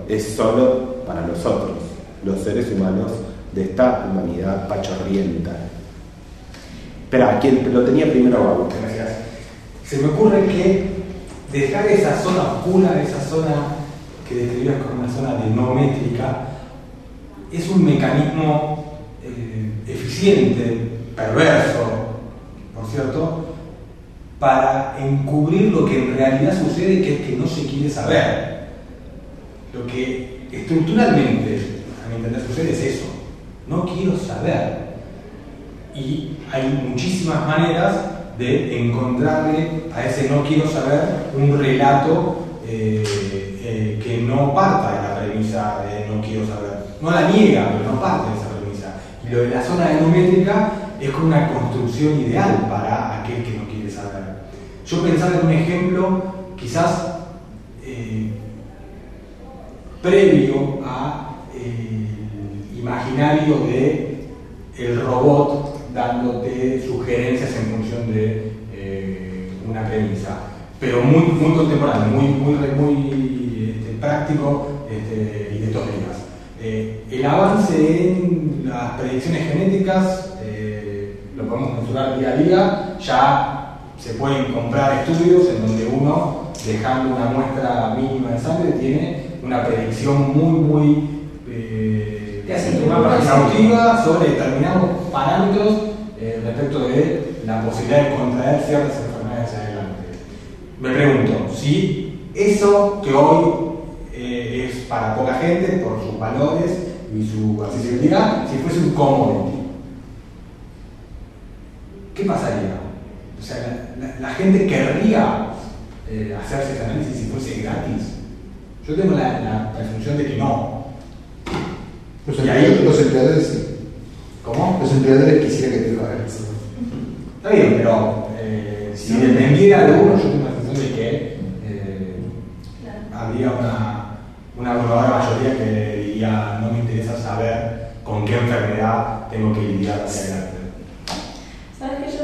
es solo para nosotros, los seres humanos de esta humanidad pachorrienta. Espera, ¿quién lo tenía primero? Gabo? Gracias. Se me ocurre que dejar esa zona oscura, esa zona que describías como una zona de no métrica, es un mecanismo eficiente, perverso, por cierto, para encubrir lo que en realidad sucede, que es que no se quiere saber. Lo que estructuralmente, a mi entender, sucede es eso: no quiero saber. Y hay muchísimas maneras de encontrarle a ese no quiero saber un relato que no parta de la premisa de no quiero saber. No la niega, pero no parte de esa premisa. Y lo de la zona enométrica es como una construcción ideal para aquel que no quiere saber. Yo pensaba en un ejemplo quizás previo a el imaginario de el robot dándote sugerencias en función de una premisa, pero muy contemporáneo, muy práctico y de todos los días. El avance en las predicciones genéticas lo podemos mensurar día a día. Ya se pueden comprar estudios en donde uno, dejando una muestra mínima de sangre, tiene una predicción muy exhaustiva sobre determinados parámetros respecto de la posibilidad de contraer ciertas enfermedades adelante. Me pregunto si eso que hoy es para poca gente por sus valores y su accesibilidad, si fuese un commodity, ¿qué pasaría? O sea, la gente querría hacerse ese análisis si fuese gratis. Yo tengo la presunción de que no. Los empleadores sí. ¿Cómo? Los empleadores quisieran que te lo hagan. Está bien, pero si dependiera de uno, yo tengo la sensación de que habría una abrumadora mayoría que diría: no me interesa saber con qué enfermedad tengo que lidiar hacia adelante. ¿Sabes qué?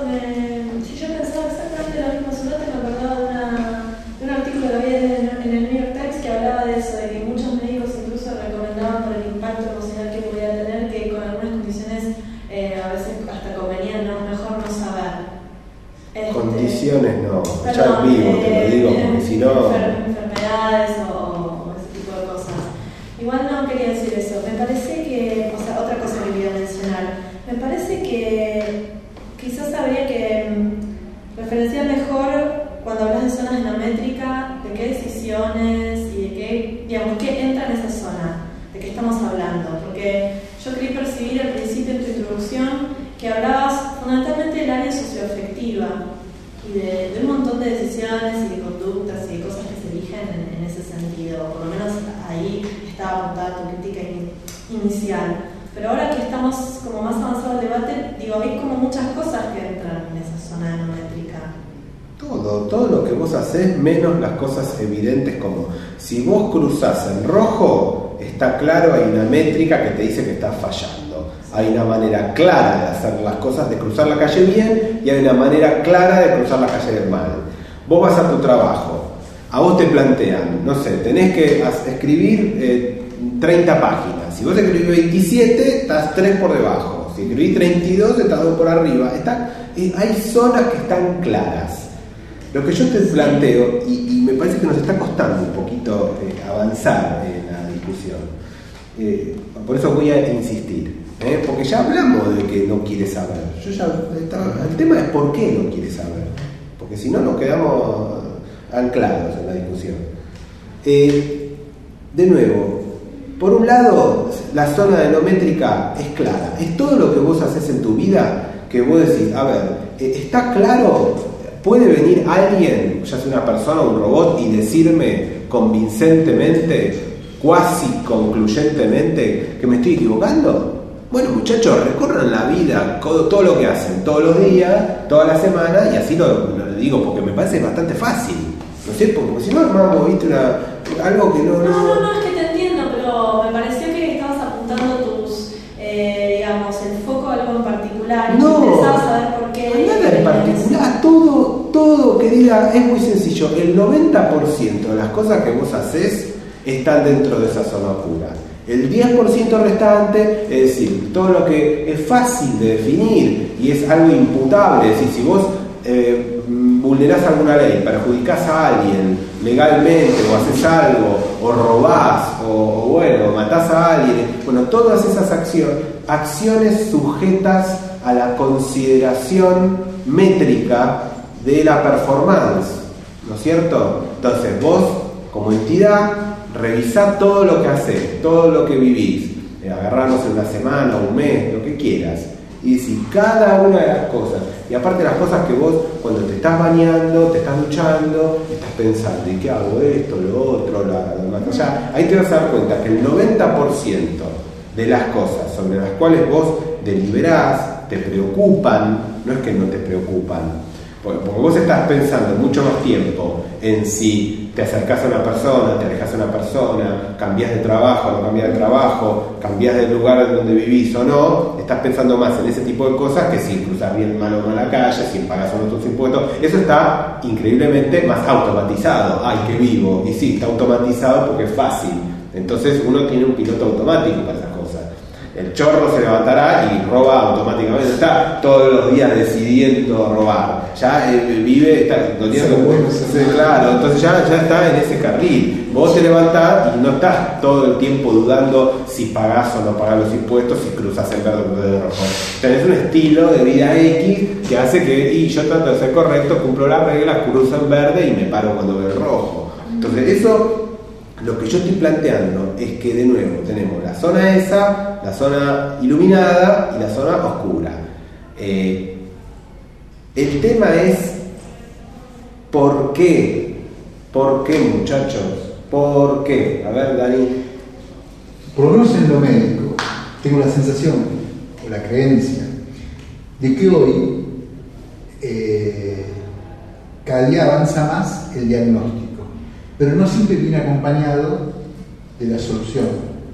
Yo pensaba exactamente lo mismo. Solo te me acordaba de un artículo que había en el New York Times que hablaba de eso, de que muchos médicos incluso recomendaban por el impacto emocional que podía tener, que con algunas condiciones a veces hasta convenía mejor no saber. Condiciones no, ya vivo, te lo digo, porque si no... Enfermedades o ese tipo de cosas. Igual no quería decir eso. Me parece que, o sea, otra cosa que quería mencionar, me parece que quizás habría que referenciar mejor cuando hablas de zonas enométricas, de qué decisiones y de qué, digamos, qué entra en esa zona, de qué estamos hablando. Porque yo creí percibir al principio en tu introducción que hablabas fundamentalmente del área socioafectiva y de un montón de decisiones y de conductas y de cosas que se eligen en ese sentido. Por lo menos ahí estaba apuntada tu crítica inicial. Pero ahora que estamos como más avanzado el debate, digo, hay como muchas cosas que entran en esa zona enométrica. Todo lo que vos hacés, menos las cosas evidentes, como si vos cruzás en rojo, está claro, hay una métrica que te dice que estás fallando. Hay una manera clara de hacer las cosas, de cruzar la calle bien, y hay una manera clara de cruzar la calle mal. Vos vas a tu trabajo, a vos te plantean, no sé, tenés que escribir 30 páginas. Si vos escribís 27, estás 3 por debajo. Si escribís 32, estás 2 por arriba. Hay zonas que están claras. Lo que yo te planteo, y me parece que nos está costando un poquito avanzar en la discusión, por eso voy a insistir, porque ya hablamos de que no quiere saber. El tema es por qué no quiere saber, porque si no nos quedamos anclados en la discusión. De nuevo, por un lado, la zona enométrica es clara, es todo lo que vos haces en tu vida que vos decís, a ver, ¿está claro? ¿Puede venir alguien, ya sea una persona o un robot, y decirme convincentemente, cuasi concluyentemente, que me estoy equivocando? Bueno, muchachos, recorran la vida, todo lo que hacen, todos los días, toda la semana, y así lo digo porque me parece bastante fácil. No sé, porque si no armamos, viste, algo que no... No, es que te entiendo, pero me pareció que estabas apuntando tus, digamos, el foco a algo en particular, y pensabas saber por qué. Nada en particular, todo, querida, es muy sencillo. El 90% de las cosas que vos haces están dentro de esa zona oscura. El 10% restante, es decir, todo lo que es fácil de definir y es algo imputable, es decir, si vos vulnerás alguna ley, perjudicás a alguien legalmente o haces algo, o robás, o bueno, matás a alguien, bueno, todas esas acciones sujetas a la consideración métrica de la performance, ¿no es cierto? Entonces vos, como entidad, revisá todo lo que haces, todo lo que vivís, agarrarnos en una semana, un mes, lo que quieras, y decir cada una de las cosas, y aparte las cosas que vos cuando te estás bañando, te estás duchando, estás pensando, ¿y qué hago? Esto, lo otro, o sea, ahí te vas a dar cuenta que el 90% de las cosas sobre las cuales vos deliberás, te preocupan, no es que no te preocupan, porque vos estás pensando mucho más tiempo en si te acercás a una persona, te alejas a una persona, cambiás de trabajo, no cambiás de trabajo, cambiás del lugar donde vivís o no, estás pensando más en ese tipo de cosas que si cruzás bien mal o mal la calle, si pagás o no tus impuestos. Eso está increíblemente más automatizado. ¡Ay, qué vivo! Y sí, está automatizado porque es fácil. Entonces uno tiene un piloto automático para esas cosas. El chorro se levantará y roba automáticamente, está todos los días decidiendo robar, ya vive, está claro, entonces ya está en ese carril. Vos te levantás y no estás todo el tiempo dudando si pagás o no pagás los impuestos, si cruzás el verde o el rojo. Tenés un estilo de vida X que hace que, y yo trato de ser correcto, cumplo las reglas, cruzo en verde y me paro cuando veo el rojo. Entonces eso, lo que yo estoy planteando es que de nuevo tenemos la zona esa, la zona iluminada y la zona oscura. El tema es ¿por qué? ¿Por qué, muchachos? ¿Por qué? A ver, Dani. Por lo menos en lo médico, tengo la sensación o la creencia de que hoy cada día avanza más el diagnóstico, pero no siempre viene acompañado de la solución.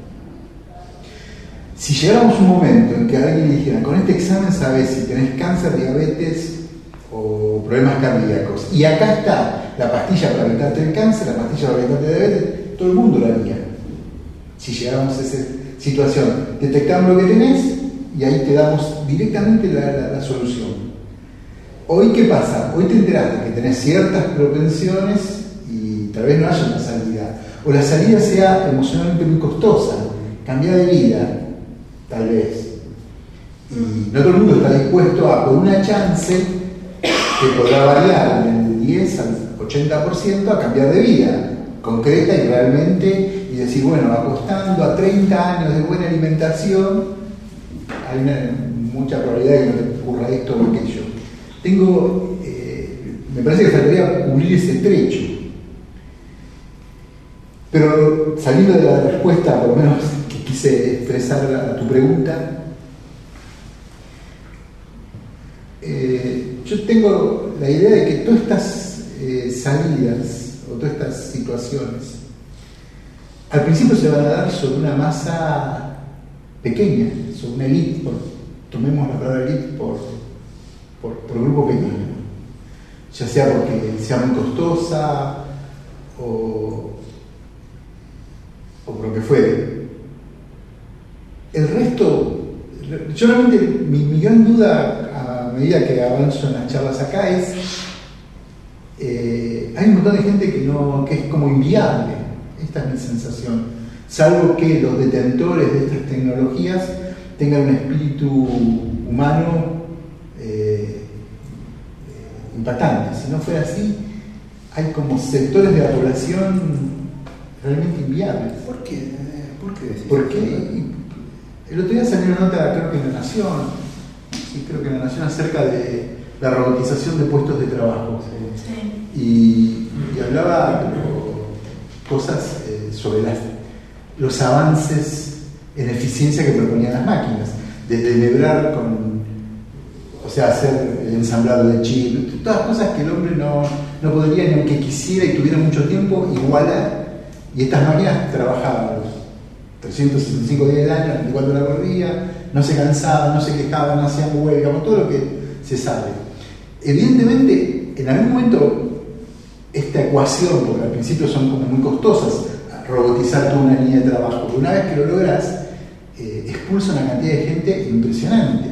Si llegáramos a un momento en que a alguien le dijera, con este examen sabes si tenés cáncer, diabetes o problemas cardíacos, y acá está la pastilla para evitarte el cáncer, la pastilla para evitarte el diabetes, todo el mundo lo haría. Si llegáramos a esa situación, detectamos lo que tenés y ahí te damos directamente la solución. Hoy, ¿qué pasa? Hoy te enteraste que tenés ciertas propensiones y tal vez no haya una salida, o la salida sea emocionalmente muy costosa, cambiar de vida, tal vez, y no todo el mundo está dispuesto a, por una chance que podrá variar del 10 al 80%, a cambiar de vida concreta y realmente, y decir, bueno, apostando a 30 años de buena alimentación, hay mucha probabilidad de que no te ocurra esto o aquello. Me parece que faltaría cubrir ese trecho. Pero saliendo de la respuesta, por lo menos que quise expresar a tu pregunta, yo tengo la idea de que todas estas salidas o todas estas situaciones al principio se van a dar sobre una masa pequeña, sobre una élite, tomemos la palabra élite por grupo pequeño, ya sea porque sea muy costosa o por lo que fuere. El resto, yo realmente, mi gran duda a medida que avanzo en las charlas acá es, hay un montón de gente que es como inviable, esta es mi sensación, salvo que los detentores de estas tecnologías tengan un espíritu humano impactante. Si no fuera así, hay como sectores de la población realmente inviables. ¿Por qué? Porque el otro día salió una nota, creo que en La Nación, acerca de la robotización de puestos de trabajo. Sí. Y hablaba cosas sobre los avances en eficiencia que proponían las máquinas, desde enhebrar hacer el ensamblado de chip, todas cosas que el hombre no podría, ni aunque quisiera y tuviera mucho tiempo, igualar. Y estas máquinas trabajaban los 365 días del año, 24 horas por día, no se cansaban, no se quejaban, no hacían huelga, todo lo que se sabe. Evidentemente, en algún momento, esta ecuación, porque al principio son como muy costosas, robotizar toda una línea de trabajo. Pero una vez que lo logras, expulsa una cantidad de gente impresionante.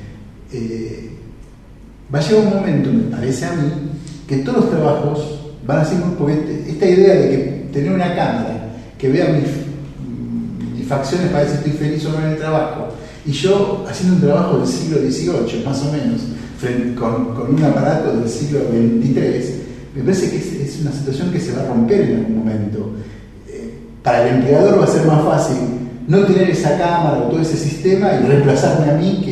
Va a llegar un momento, me parece a mí, que todos los trabajos van a ser porque esta idea de que tener una cámara que vea mis facciones para ver si estoy feliz o no en el trabajo, y yo haciendo un trabajo del siglo XVIII, más o menos, con un aparato del siglo XXIII, me parece que es una situación que se va a romper en algún momento. Para el empleador va a ser más fácil no tener esa cámara o todo ese sistema y reemplazarme a mí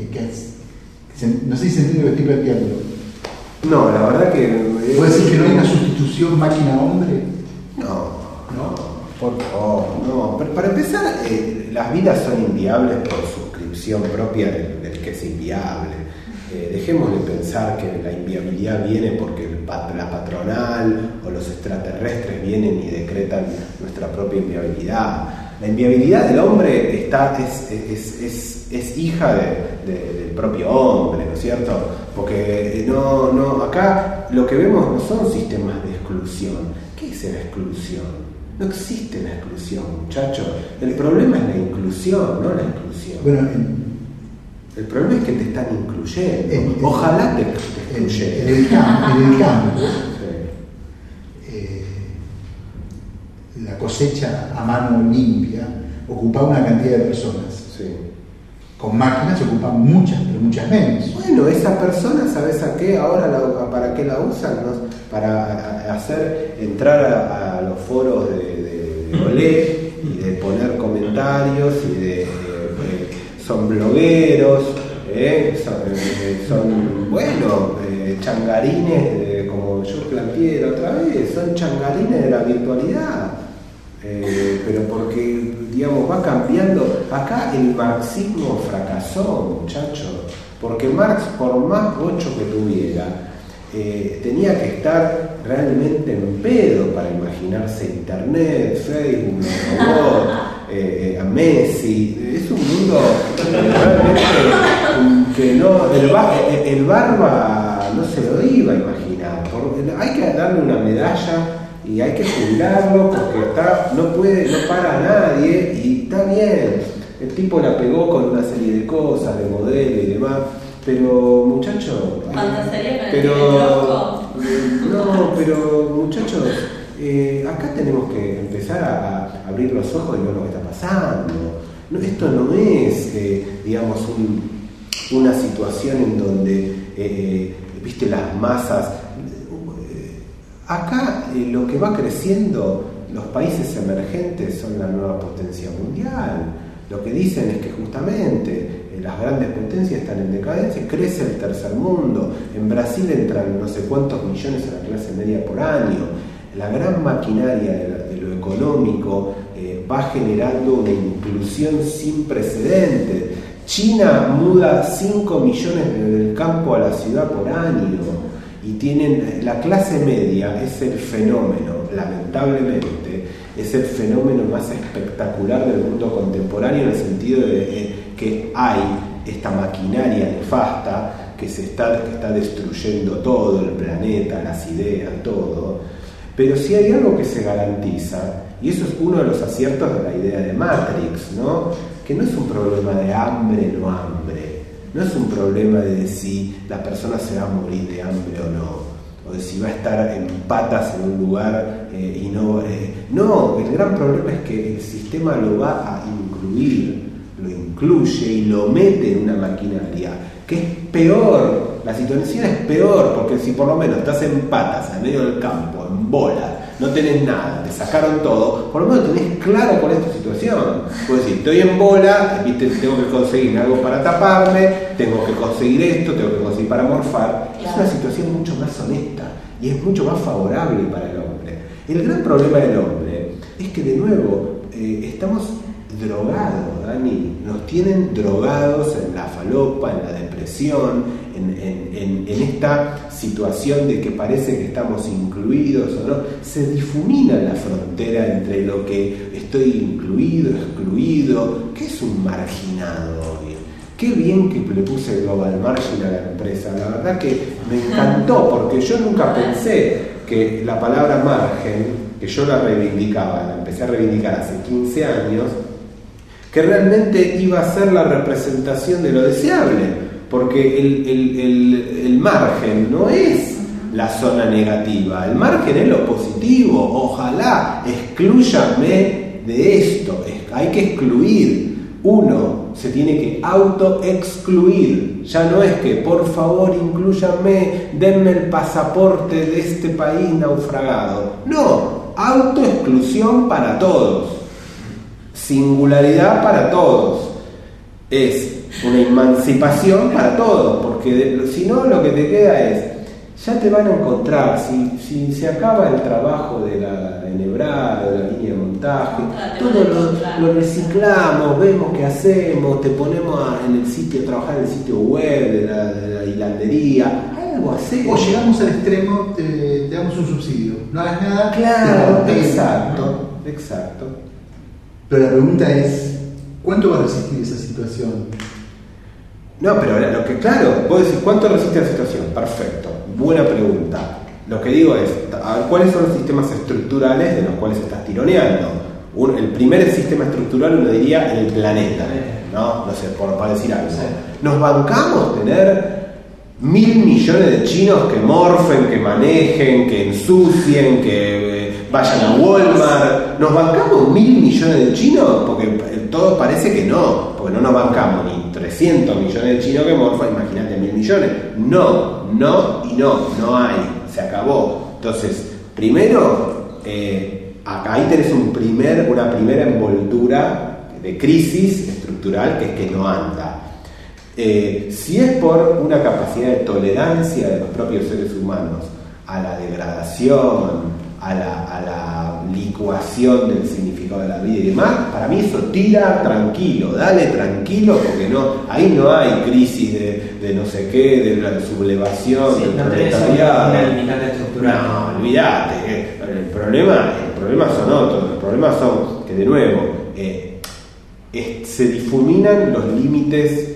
no sé si se entiende lo que estoy planteando. No, la verdad que... ¿Puede decir que no hay una sustitución máquina-hombre? No, por favor, no. Pero para empezar, las vidas son inviables por suscripción propia del que es inviable. Dejemos de pensar que la inviabilidad viene porque la patronal o los extraterrestres vienen y decretan nuestra propia inviabilidad. La inviabilidad del hombre es hija del propio hombre, ¿no es cierto? Porque acá lo que vemos no son sistemas de exclusión. ¿Qué es la exclusión? No existe la exclusión, muchachos. El problema es la inclusión, no la exclusión. Bueno, el problema es que te están incluyendo. Ojalá te excluyeran. En el campo. La cosecha a mano limpia ocupaba una cantidad de personas. Sí. Con máquinas se ocupan muchas, pero muchas menos. Bueno, esa persona, ¿sabes a qué? Ahora para qué la usan, ¿no? Para hacer entrar a los foros de Olé y de poner comentarios y son blogueros, son changarines, como yo planteé la otra vez, son changarines de la virtualidad. Pero porque, digamos, va cambiando. Acá el marxismo fracasó, muchachos, porque Marx, por más bocho que tuviera, tenía que estar realmente en pedo para imaginarse internet, Facebook, los robots, a Messi. Es un mundo realmente que el Barba no se lo iba a imaginar. Hay que darle una medalla y hay que jubilarlo porque no para a nadie y está bien. El tipo la pegó con una serie de cosas, de modelo y demás, pero muchachos. Pero muchachos, acá tenemos que empezar a abrir los ojos y ver lo que está pasando. Esto no es, digamos, una situación en donde, viste, las masas. Acá lo que va creciendo, los países emergentes son la nueva potencia mundial. Lo que dicen es que justamente las grandes potencias están en decadencia, crece el tercer mundo. En Brasil entran no sé cuántos millones a la clase media por año. La gran maquinaria de lo económico va generando una inclusión sin precedentes. China muda 5 millones del campo a la ciudad por año. Y tienen, la clase media es el fenómeno, lamentablemente, es el fenómeno más espectacular del mundo contemporáneo en el sentido de que hay esta maquinaria nefasta que está destruyendo todo el planeta, las ideas, todo. Pero si hay algo que se garantiza, y eso es uno de los aciertos de la idea de Matrix, ¿no? Que no es un problema de hambre, no hambre. No es un problema de si la persona se va a morir de hambre o no, o de si va a estar en patas en un lugar y no... No, el gran problema es que el sistema lo va a incluir, lo incluye y lo mete en una maquinaria, que es peor, la situación es peor, porque si por lo menos estás en patas, en medio del campo, en bola, no tenés nada, te sacaron todo, por lo menos tenés claro cuál es tu situación. Puedes decir, estoy en bola, ¿viste? Tengo que conseguir algo para taparme, tengo que conseguir esto, tengo que conseguir para morfar. Es una situación mucho más honesta y es mucho más favorable para el hombre. El gran problema del hombre es que, de nuevo, estamos drogados, Dani. Nos tienen drogados en la falopa, en la depresión, en esta situación de que parece que estamos incluidos o no. Se difumina la frontera entre lo que estoy incluido, excluido. ¿Qué es un marginado hoy? Qué bien que le puse Global Margin a la empresa. La verdad que me encantó, porque yo nunca pensé que la palabra margen que yo la reivindicaba, la empecé a reivindicar hace 15 años, que realmente iba a ser la representación de lo deseable, porque el margen no es la zona negativa, el margen es lo positivo. Ojalá exclúyanme de esto, hay que excluir. Uno se tiene que autoexcluir. Ya no es que por favor inclúyanme, denme el pasaporte de este país naufragado. No, autoexclusión para todos, singularidad para todos. Es una emancipación para todos, porque si no lo que te queda es, ya te van a encontrar, si se acaba el trabajo de la enhebrada, de la línea de montaje, todo lo reciclamos, vemos qué hacemos, te ponemos en el sitio, a trabajar en el sitio web de la hilandería, algo así. O llegamos al extremo, te damos un subsidio, no hagas nada. Claro, exacto. Pero la pregunta es, ¿cuánto va a resistir esa situación? No, pero lo que, claro, vos decís, ¿cuánto resiste la situación? Perfecto, buena pregunta. Lo que digo es, a ver, ¿cuáles son los sistemas estructurales de los cuales estás tironeando? El primer sistema estructural, uno diría, en el planeta, ¿no? No sé, para decir algo. ¿Nos bancamos tener 1.000 millones de chinos que morfen, que manejen, que ensucien, que vayan a Walmart? ¿Nos bancamos 1.000 millones de chinos? Porque todo parece que no, porque no nos bancamos ni 300 millones de chinos que morfan, imagínate 1.000 millones. No hay, se acabó. Entonces, primero, acá ahí tenés una primera envoltura de crisis estructural, que es que no anda. Si es por una capacidad de tolerancia de los propios seres humanos a la degradación, a la licuación del significado de la vida y demás, para mí eso tira tranquilo, dale tranquilo, porque ahí no hay crisis de no sé qué, de la sublevación, del proletariado. Una limitante estructural. No, olvídate, el problema son otros, el problema son que de nuevo se difuminan los límites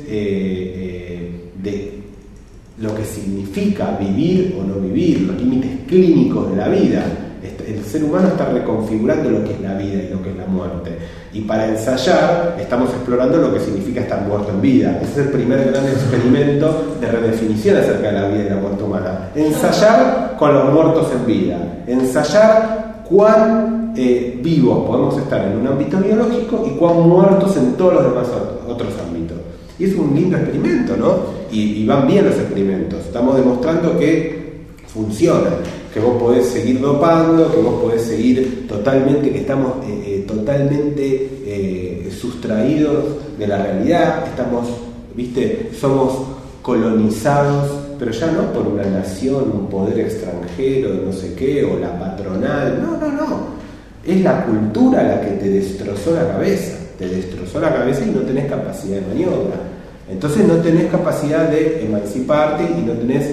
de lo que significa vivir o no vivir, los límites clínicos de la vida. El ser humano está reconfigurando lo que es la vida y lo que es la muerte. Y para ensayar, estamos explorando lo que significa estar muerto en vida. Ese es el primer gran experimento de redefinición acerca de la vida y la muerte humana. Ensayar con los muertos en vida. Ensayar cuán vivos podemos estar en un ámbito biológico y cuán muertos en todos los demás otros ámbitos. Y es un lindo experimento, ¿no? Y van bien los experimentos. Estamos demostrando que funciona, que vos podés seguir dopando, que vos podés seguir totalmente, que estamos totalmente sustraídos de la realidad, somos colonizados, pero ya no por una nación, un poder extranjero, no sé qué, o la patronal, no, es la cultura la que te destrozó la cabeza y no tenés capacidad de maniobra. Entonces no tenés capacidad de emanciparte y no tenés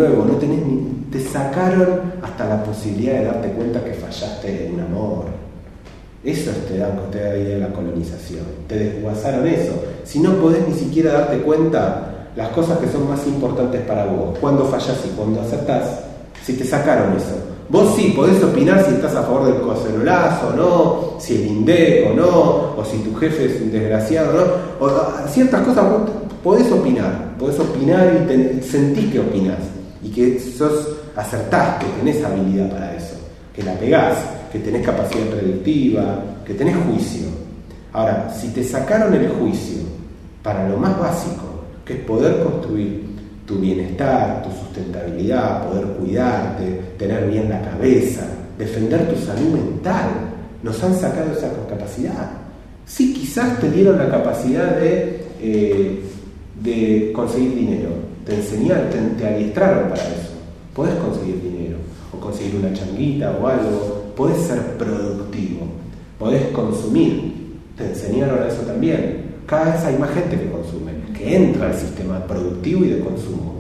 te sacaron hasta la posibilidad de darte cuenta que fallaste en un amor. Eso te da idea de la colonización, te desguazaron eso. Si no podés ni siquiera darte cuenta las cosas que son más importantes para vos, cuando fallás y cuando acertás, si te sacaron eso. Vos sí podés opinar si estás a favor del cacerolazo o no, si el INDEC o no, o si tu jefe es un desgraciado o no, o ciertas cosas vos podés opinar y sentís que opinás y que acertás, que tenés habilidad para eso, que la pegás, que tenés capacidad predictiva, que tenés juicio. Ahora, si te sacaron el juicio para lo más básico, que es poder construir tu bienestar, tu sustentabilidad, poder cuidarte, tener bien la cabeza, defender tu salud mental, nos han sacado esa capacidad. Sí, quizás te dieron la capacidad de conseguir dinero, te enseñaron, te adiestraron para eso. Podés conseguir dinero, o conseguir una changuita o algo, podés ser productivo, podés consumir, te enseñaron a eso también. Cada vez hay más gente que consume, que entra al sistema productivo y de consumo.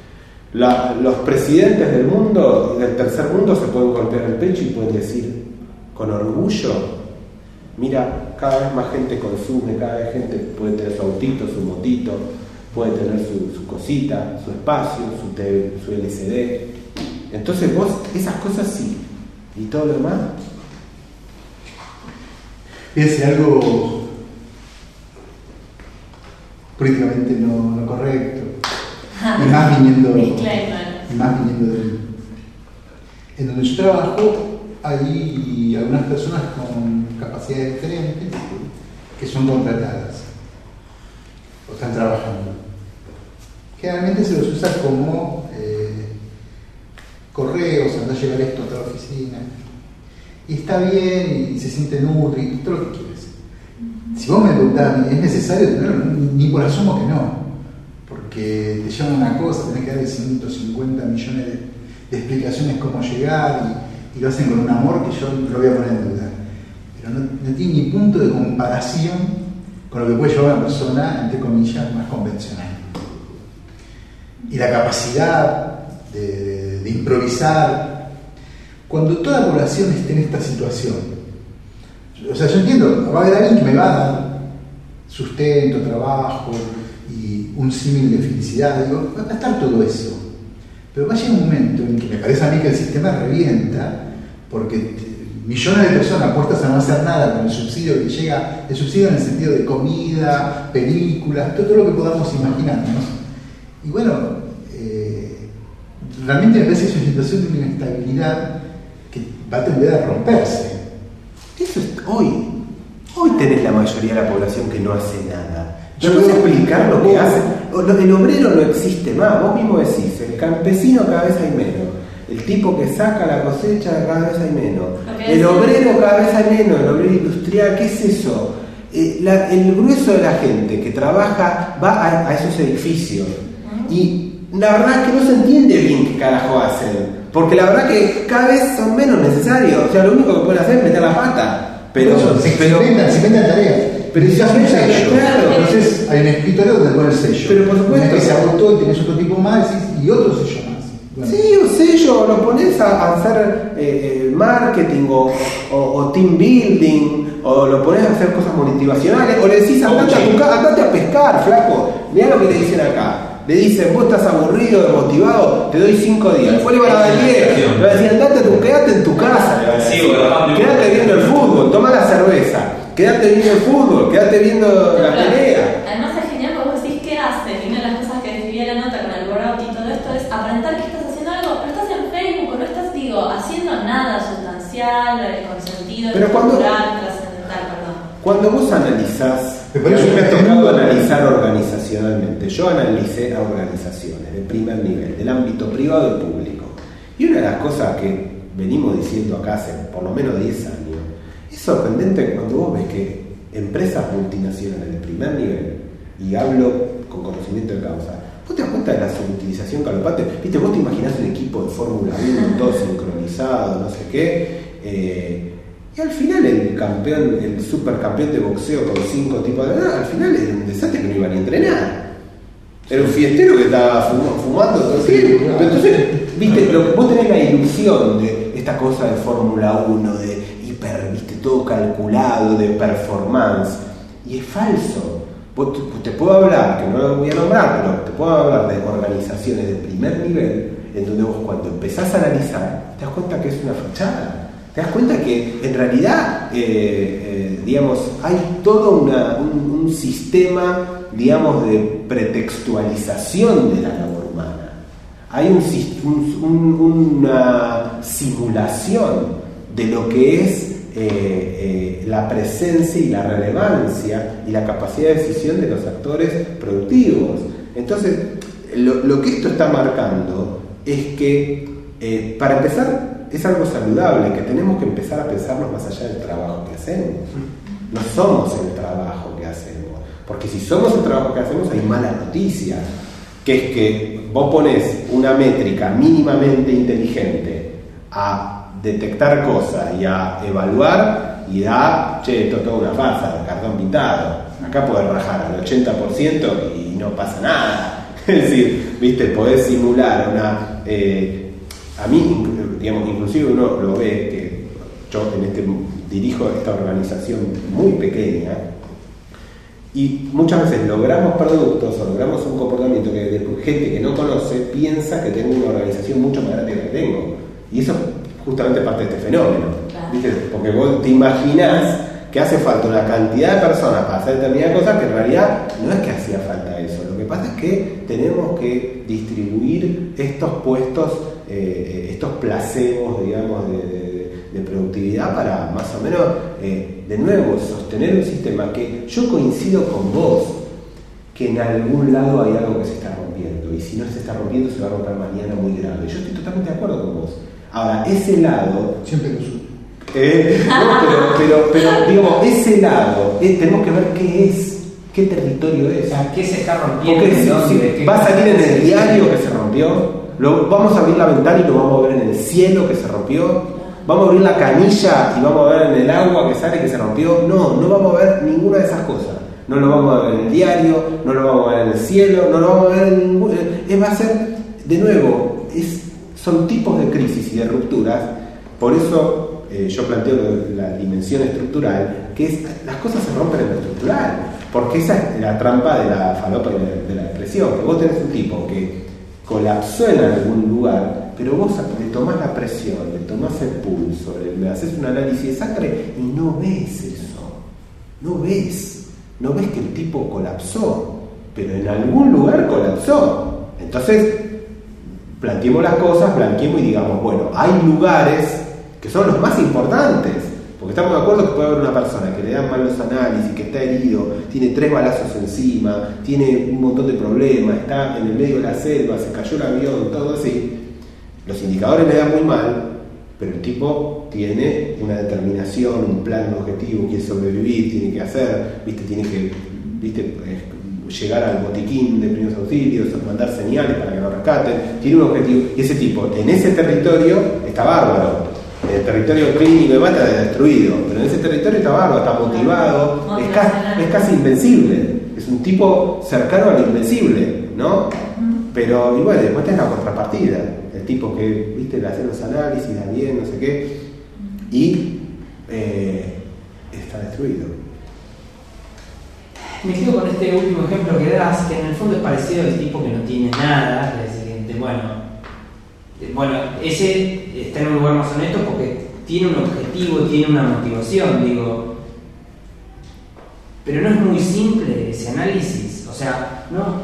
Los presidentes del mundo, del tercer mundo, se pueden golpear el pecho y pueden decir con orgullo, mira, cada vez más gente consume, cada vez gente puede tener su autito, su motito, puede tener su cosita, su espacio, su LCD. Entonces vos, esas cosas sí, y todo lo demás, Fíjense, algo políticamente no correcto, y más viniendo en donde yo trabajo hay algunas personas con capacidades diferentes que son contratadas o están trabajando. Generalmente se los usa como correos, anda a llevar esto a otra oficina, y está bien y se sienten útiles, todo lo que quieres. Si vos me preguntás, ¿es necesario tenerlo? Ni por asomo que no, porque te llaman una cosa, tenés que darle 150 millones de explicaciones cómo llegar, y lo hacen con un amor que yo lo voy a poner en duda, pero no tiene ni punto de comparación con lo que puede llevar una persona, entre comillas, más convencional. Y la capacidad de improvisar, cuando toda la población esté en esta situación, o sea, yo entiendo, va a haber alguien que me va a dar sustento, trabajo y un símil de felicidad, digo, va a estar todo eso, pero va a llegar un momento en que me parece a mí que el sistema revienta, porque millones de personas puestas a no hacer nada con el subsidio que llega, el subsidio en el sentido de comida, películas, todo lo que podamos imaginarnos. Y bueno, realmente me parece que es una situación de inestabilidad que va a tender a romperse. Eso es hoy. Hoy tenés la mayoría de la población que no hace nada. Yo puedo explicar lo que hace. El obrero no existe más. Vos mismo decís, el campesino cada vez hay menos. El tipo que saca la cosecha cada vez hay menos. El obrero cada vez hay menos. El obrero industrial, ¿qué es eso? El grueso de la gente que trabaja va a esos edificios. Y la verdad es que no se entiende bien qué carajo hacen. Porque la verdad que cada vez son menos necesarios. O sea, lo único que pueden hacer es meter la pata. Pero se inventan tareas. Pero si hace un sello, claro. Entonces hay un escritorio donde pone el sello. Pero por supuesto. Una vez se agotó y tenés otro tipo más y otro sello más. Bueno. Sí, un sello, lo pones a hacer marketing o team building, o lo pones a hacer cosas motivacionales, o le decís andate a pescar, flaco. Mirá lo que le dicen acá. Le dicen, vos estás aburrido, desmotivado, te doy 5 días. Después le van a dar 10. Le van a decir, quédate en tu casa. Quédate viendo el fútbol, toma la cerveza. Quédate viendo el fútbol, quédate viendo la pelea. Además es genial porque vos decís, ¿qué haces? Y una de las cosas que escribía la nota con el burnout y todo esto es aparentar que estás haciendo algo, pero estás en Facebook o no estás, haciendo nada sustancial, con sentido, cultural, trascendental, perdón. Cuando vos analizás, me ha tocado analizar organizacionalmente. Yo analicé a organizaciones de primer nivel, del ámbito privado y público. Y una de las cosas que venimos diciendo acá hace por lo menos 10 años, es sorprendente cuando vos ves que empresas multinacionales de primer nivel, y hablo con conocimiento de causa, vos te das cuenta de la subutilización galopante. Viste, vos te imaginás un equipo de Fórmula 1 todo sincronizado, no sé qué, y al final el supercampeón de boxeo con 5 tipos de edad, al final era un desastre que no iba ni a entrenar. Era un fiestero que estaba fumando todo el tiempo. Pero entonces, viste, vos tenés la ilusión de esta cosa de Fórmula 1, de viste, todo calculado, de performance. Y es falso. Te puedo hablar, que no lo voy a nombrar, pero te puedo hablar de organizaciones de primer nivel, en donde vos cuando empezás a analizar, te das cuenta que es una fachada. Te das cuenta que en realidad, digamos, hay todo un sistema, digamos, de pretextualización de la labor humana. Hay una simulación de lo que es la presencia y la relevancia y la capacidad de decisión de los actores productivos. Entonces, lo que esto está marcando es que, para empezar, es algo saludable, que tenemos que empezar a pensarnos más allá del trabajo que hacemos. No somos el trabajo que hacemos, porque si somos el trabajo que hacemos hay mala noticia, que es que vos pones una métrica mínimamente inteligente a detectar cosas y a evaluar y da, esto es toda una farsa, de cartón pintado, acá podés rajar al 80% y no pasa nada. Es decir, viste, podés simular una... a mí, digamos, inclusive uno lo ve, que yo dirijo esta organización muy pequeña, y muchas veces logramos productos o logramos un comportamiento que gente que no conoce piensa que tengo una organización mucho más grande que la que tengo, y eso es justamente parte de este fenómeno. Claro. ¿Viste? Porque vos te imaginás que hace falta una cantidad de personas para hacer determinadas cosas, que en realidad no es que hacía falta eso. Lo que pasa es que tenemos que distribuir estos puestos, estos placebos, digamos, de productividad para más o menos, de nuevo, sostener un sistema que yo coincido con vos, que en algún lado hay algo que se está rompiendo, y si no se está rompiendo se va a romper mañana muy grave. Yo estoy totalmente de acuerdo con vos. Ahora, ese lado... Siempre lo supe. Pero digamos, ese lado, tenemos que ver qué es, qué territorio es. O sea, ¿qué se está rompiendo? Porque si va a salir en el diario que se rompió, vamos a abrir la ventana y lo vamos a ver en el cielo que se rompió, vamos a abrir la canilla y vamos a ver en el agua que sale que se rompió. No vamos a ver ninguna de esas cosas. No lo vamos a ver en el diario, no lo vamos a ver en el cielo, no lo vamos a ver en ningún... va a ser, de nuevo, son tipos de crisis y de rupturas. Por eso yo planteo la dimensión estructural, que es las cosas se rompen en lo estructural, porque esa es la trampa de la falopa y de la depresión, que vos tenés un tipo que colapsó en algún lugar, pero vos le tomás la presión, le tomás el pulso, le haces un análisis de sangre y no ves eso, no ves que el tipo colapsó, pero en algún lugar colapsó. Entonces planteemos las cosas, blanqueemos y digamos, bueno, hay lugares que son los más importantes, porque estamos de acuerdo que puede haber una persona que le dan mal los análisis, que está herido, tiene 3 balazos encima, tiene un montón de problemas, está en el medio de la selva, se cayó el avión, todo así. Los indicadores le dan muy mal, pero el tipo tiene una determinación, un plan, un objetivo, quiere sobrevivir, tiene que hacer, tiene que llegar al botiquín de primeros auxilios, mandar señales para que lo rescaten, tiene un objetivo, y ese tipo en ese territorio está bárbaro. En el territorio clínico de mata está destruido, pero en ese territorio está bárbaro, está motivado, es casi invencible, es un tipo cercano al invencible, ¿no? Pero, y bueno, después tenés la contrapartida, el tipo que, le hace los análisis, da bien, no sé qué, y está destruido. Me quedo con este último ejemplo que das, que en el fondo es parecido al tipo que no tiene nada, que es el siguiente, bueno, ese está en un lugar más honesto porque tiene un objetivo, tiene una motivación, digo. Pero no es muy simple ese análisis, o sea, no.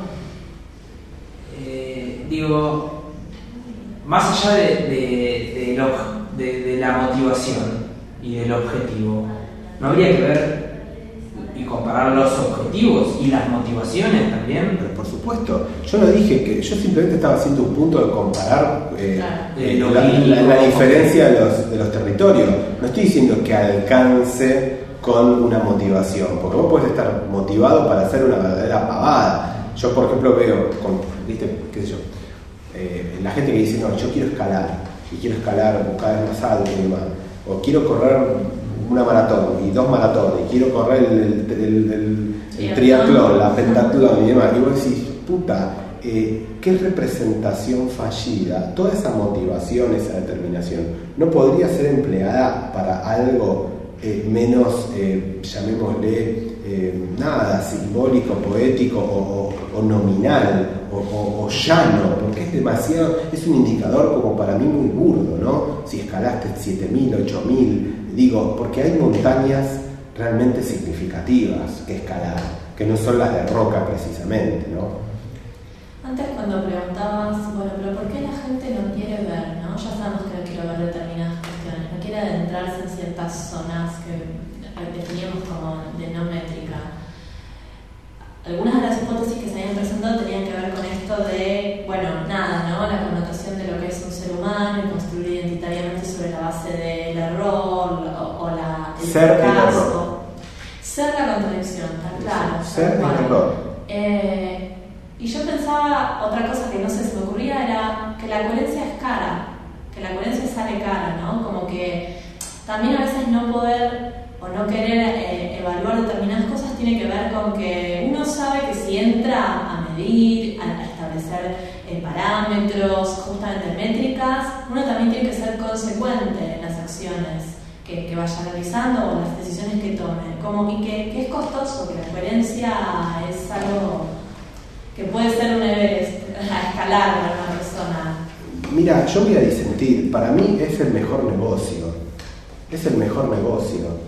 Digo, más allá de la motivación y del objetivo, no habría que ver y comparar los objetivos y las motivaciones también. Pero por supuesto, yo no dije que, yo simplemente estaba haciendo un punto de comparar la diferencia de los territorios. No estoy diciendo que alcance con una motivación, porque vos podés estar motivado para hacer una verdadera pavada. Yo, por ejemplo, veo, qué sé yo, la gente que dice, no, yo quiero escalar, y quiero escalar cada vez más alto y demás, o quiero correr una maratón y 2 maratones, y quiero correr el triatlón, la pentatlón y demás, y vos decís, puta, qué representación fallida. Toda esa motivación, esa determinación, no podría ser empleada para algo menos, llamémosle, nada, simbólico, poético o nominal o llano, porque es demasiado, es un indicador como para mí muy burdo, ¿no? Si escalaste 7.000, 8.000, digo, porque hay montañas realmente significativas que escalar, que no son las de roca precisamente, ¿no? Antes cuando preguntabas, bueno, pero ¿por qué la gente no quiere ver, no? Ya sabemos que no quiere ver determinadas cuestiones, no quiere adentrarse en ciertas zonas que definíamos como de no métrica. Algunas de las hipótesis que se habían presentado tenían que ver con esto de, bueno, nada, ¿no? La connotación de lo que es un ser humano y construir identitariamente sobre la base del error o el ser fracaso. El error. Ser la contradicción, está claro. Ser el error. Y yo pensaba, otra cosa que no sé, se me ocurría, era que la coherencia es cara, que la coherencia sale cara, ¿no? Como que también a veces no poder o no querer evaluar determinadas cosas tiene que ver con que uno sabe que si entra a medir, a establecer parámetros, justamente métricas, uno también tiene que ser consecuente en las acciones que vaya realizando o las decisiones que tome, y que es costoso, que la coherencia es algo que puede ser un Everest a escalar para una persona. Mira, yo voy a disentir, para mí es el mejor negocio,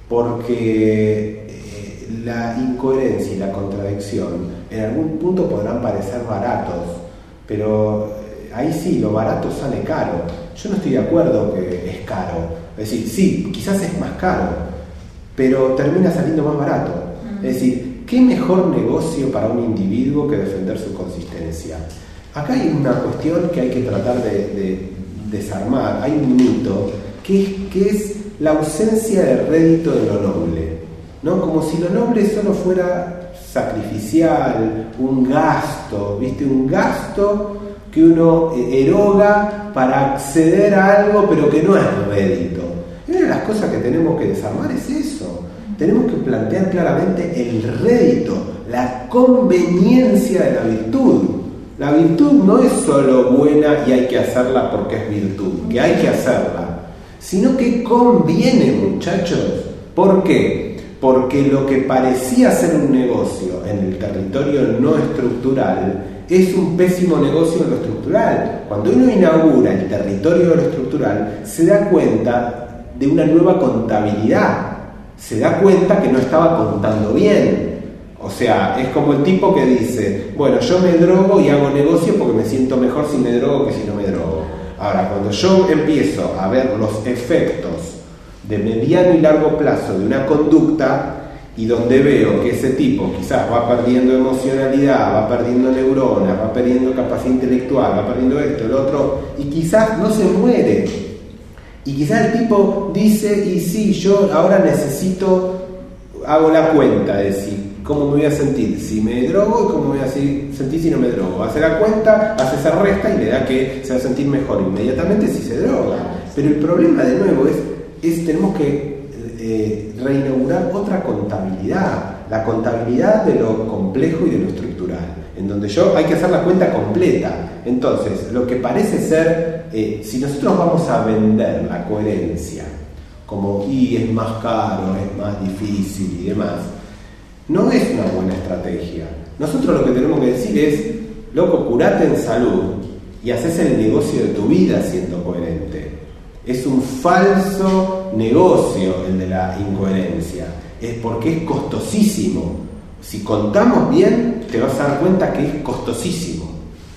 porque la incoherencia y la contradicción en algún punto podrán parecer baratos, pero ahí sí, lo barato sale caro. Yo no estoy de acuerdo que es caro. Es decir, sí, quizás es más caro, pero termina saliendo más barato. Es decir, ¿qué mejor negocio para un individuo que defender su consistencia? Acá hay una cuestión que hay que tratar de desarmar. Hay un mito que es la ausencia de rédito de lo noble, ¿no? Como si lo noble solo fuera sacrificial, un gasto, ¿viste? Un gasto que uno eroga para acceder a algo, pero que no es rédito. Y una de las cosas que tenemos que desarmar es eso. Tenemos que plantear claramente el rédito, la conveniencia de la virtud. La virtud no es solo buena y hay que hacerla porque es virtud, que hay que hacerla, sino que conviene, muchachos. ¿Por qué? Porque lo que parecía ser un negocio en el territorio no estructural es un pésimo negocio en lo estructural. Cuando uno inaugura el territorio de lo estructural, se da cuenta de una nueva contabilidad, se da cuenta que no estaba contando bien. O sea, es como el tipo que dice, bueno, yo me drogo y hago negocio porque me siento mejor si me drogo que si no me drogo. Ahora, cuando yo empiezo a ver los efectos de mediano y largo plazo de una conducta, y donde veo que ese tipo quizás va perdiendo emocionalidad, va perdiendo neuronas, va perdiendo capacidad intelectual, va perdiendo esto, el otro, y quizás no se muere, y quizás el tipo dice, y sí, yo ahora necesito, hago la cuenta de si, cómo me voy a sentir si me drogo y cómo me voy a sentir si no me drogo. Hace la cuenta, hace esa resta y le da que se va a sentir mejor inmediatamente si se droga. Pero el problema de nuevo es tenemos que reinaugurar otra contabilidad, la contabilidad de lo complejo y de lo estructural, en donde hay que hacer la cuenta completa. Entonces, lo que parece ser, si nosotros vamos a vender la coherencia como y es más caro, es más difícil y demás, no es una buena estrategia. Nosotros lo que tenemos que decir es, loco, curate en salud y haces el negocio de tu vida siendo coherente. Es un falso negocio el de la incoherencia, es porque es costosísimo. Si contamos bien, te vas a dar cuenta que es costosísimo.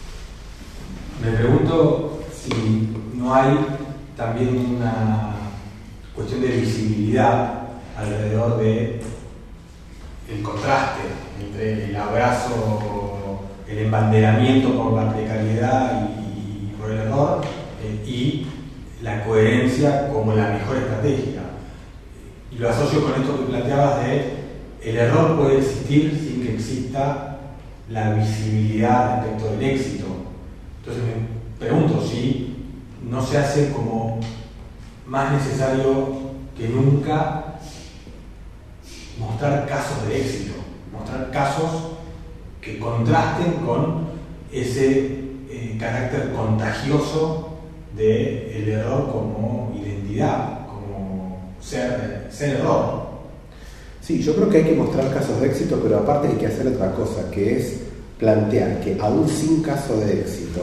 Me pregunto si no hay también una cuestión de visibilidad alrededor de el contraste entre el abrazo, el embanderamiento por la precariedad y por el error, y la coherencia como la mejor estrategia. Y lo asocio con esto que planteabas de el error puede existir sin que exista la visibilidad respecto del éxito. Entonces me pregunto si no se hace como más necesario que nunca mostrar casos de éxito, mostrar casos que contrasten con ese carácter contagioso del error como identidad, como ser error. Sí, yo creo que hay que mostrar casos de éxito, pero aparte hay que hacer otra cosa, que es plantear que aún sin caso de éxito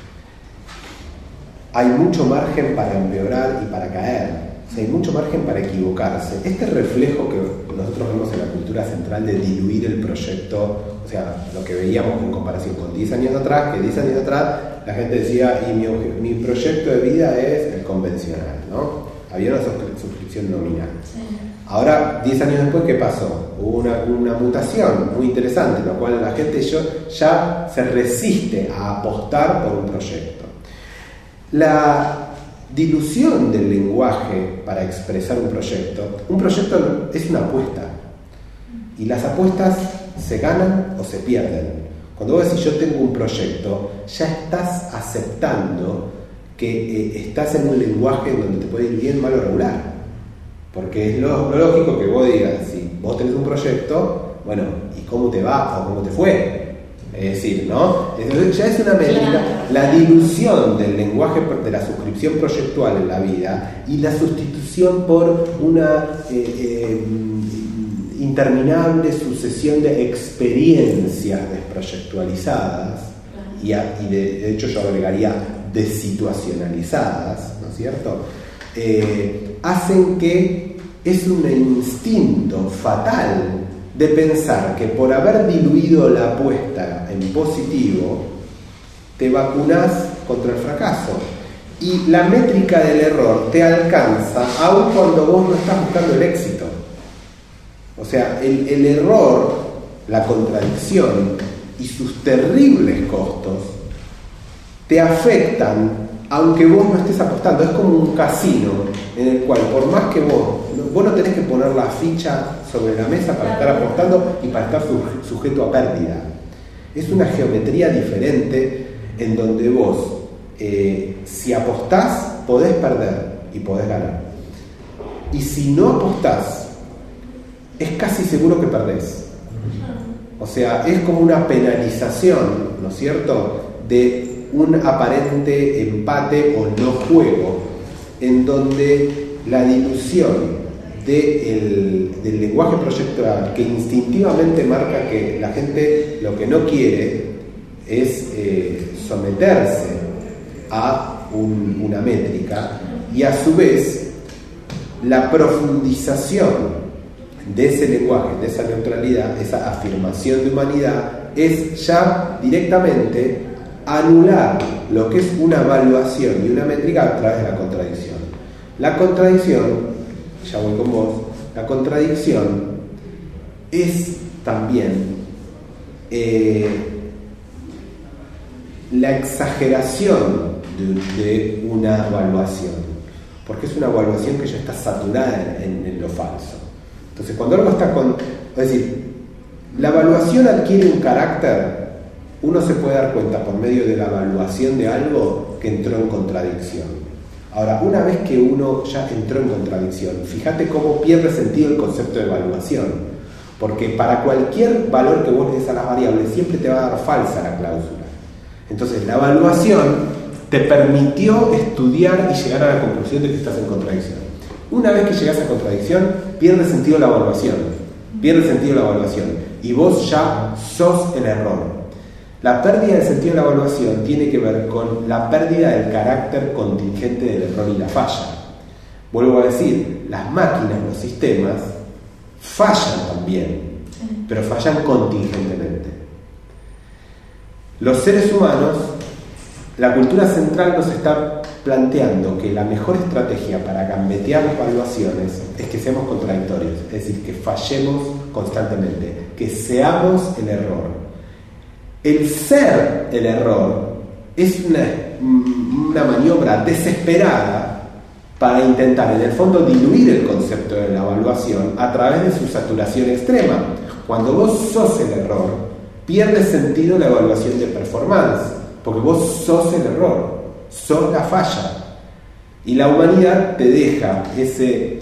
hay mucho margen para empeorar y para caer. O sea, hay mucho margen para equivocarse. Este reflejo que nosotros vemos en la cultura central de diluir el proyecto, o sea, lo que veíamos en comparación con 10 años atrás, que 10 años atrás la gente decía, y mi proyecto de vida es el convencional, ¿no? Había una suscripción nominal. Sí. Ahora, 10 años después, ¿qué pasó? Hubo una mutación muy interesante, en la cual la gente ya se resiste a apostar por un proyecto. La dilución del lenguaje para expresar un proyecto es una apuesta, y las apuestas se ganan o se pierden. Cuando vos decís yo tengo un proyecto, ya estás aceptando que estás en un lenguaje en donde te puede ir bien, mal o regular, porque es lo lógico que vos digas, si vos tenés un proyecto, bueno, ¿y cómo te va o cómo te fue? Es decir, ¿no? Ya es una medida, claro, la dilución del lenguaje de la suscripción proyectual en la vida y la sustitución por una interminable sucesión de experiencias desproyectualizadas y de hecho yo agregaría desituacionalizadas, ¿no es cierto? Hacen que es un instinto fatal de pensar que por haber diluido la apuesta en positivo, te vacunás contra el fracaso. Y la métrica del error te alcanza aun cuando vos no estás buscando el éxito. O sea, el error, la contradicción y sus terribles costos te afectan aunque vos no estés apostando. Es como un casino en el cual por más que vos no tenés que poner la ficha sobre la mesa para estar apostando y para estar sujeto a pérdida. Es una geometría diferente en donde vos, si apostás, podés perder y podés ganar. Y si no apostás, es casi seguro que perdés. O sea, es como una penalización, ¿no es cierto?, de un aparente empate o no juego, en donde la dilución del lenguaje proyectual, que instintivamente marca que la gente lo que no quiere es someterse a una métrica, y a su vez la profundización de ese lenguaje, de esa neutralidad, esa afirmación de humanidad, es ya directamente anular lo que es una evaluación y una métrica a través de la contradicción. La contradicción, ya voy con vos, la contradicción es también la exageración de una evaluación, porque es una evaluación que ya está saturada en lo falso. Entonces, cuando algo está es decir, la evaluación adquiere un carácter. Uno se puede dar cuenta por medio de la evaluación de algo que entró en contradicción. Ahora, una vez que uno ya entró en contradicción, fíjate cómo pierde sentido el concepto de evaluación. Porque para cualquier valor que vos le des a las variables, siempre te va a dar falsa la cláusula. Entonces, la evaluación te permitió estudiar y llegar a la conclusión de que estás en contradicción. Una vez que llegas a contradicción, pierde sentido la evaluación. Pierde sentido la evaluación. Y vos ya sos el error. La pérdida del sentido de la evaluación tiene que ver con la pérdida del carácter contingente del error y la falla. Vuelvo a decir, las máquinas, los sistemas, fallan también, pero fallan contingentemente. Los seres humanos, la cultura central nos está planteando que la mejor estrategia para gambetear las evaluaciones es que seamos contradictorios, es decir, que fallemos constantemente, que seamos el error. El ser el error es una maniobra desesperada para intentar, en el fondo, diluir el concepto de la evaluación a través de su saturación extrema. Cuando vos sos el error, pierde sentido la evaluación de performance, porque vos sos el error, sos la falla. Y la humanidad te deja ese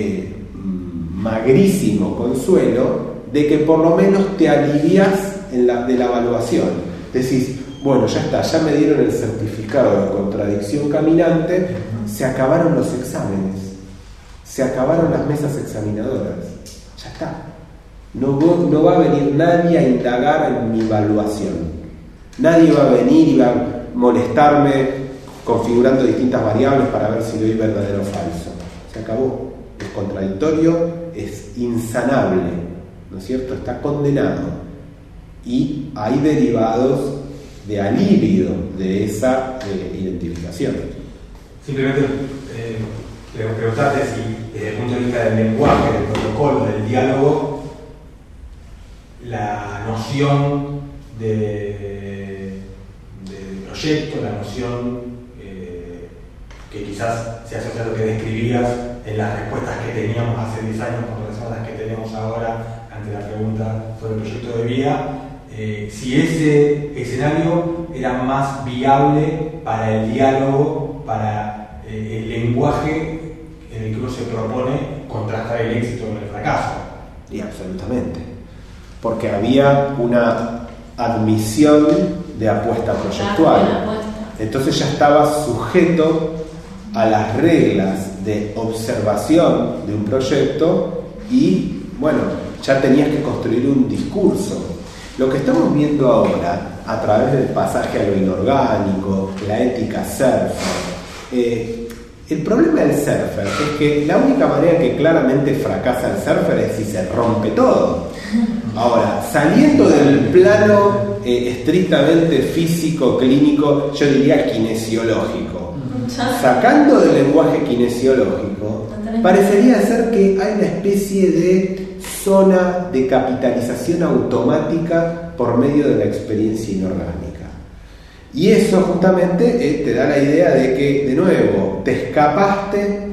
magrísimo consuelo de que por lo menos te alivias de la evaluación. Decís, bueno, ya está, ya me dieron el certificado de contradicción caminante, se acabaron los exámenes, se acabaron las mesas examinadoras, ya está. No va a venir nadie a indagar en mi evaluación. Nadie va a venir y va a molestarme configurando distintas variables para ver si doy verdadero o falso. Se acabó. Es contradictorio, es insanable, ¿no es cierto? Está condenado. Y hay derivados de alivio de esa identificación. Simplemente preguntarte si desde el punto de vista del lenguaje, del protocolo, del diálogo, la noción de proyecto, la noción que quizás se asocia a lo que describías en las respuestas que teníamos hace 10 años con relación a las que tenemos ahora ante la pregunta sobre el proyecto de vida, si ese escenario era más viable para el diálogo, para el lenguaje en el que uno se propone contrastar el éxito con el fracaso. Y absolutamente, porque había una admisión de apuesta proyectual, entonces ya estaba sujeto a las reglas de observación de un proyecto y, bueno, ya tenías que construir un discurso. Lo que estamos viendo ahora, a través del pasaje a lo inorgánico, la ética surfer, es El problema del surfer es que la única manera que claramente fracasa el surfer es si se rompe todo. Ahora, saliendo del plano estrictamente físico, clínico, yo diría kinesiológico, sacando del lenguaje kinesiológico, parecería ser que hay una especie de zona de capitalización automática por medio de la experiencia inorgánica. Y eso justamente te da la idea de que, de nuevo, te escapaste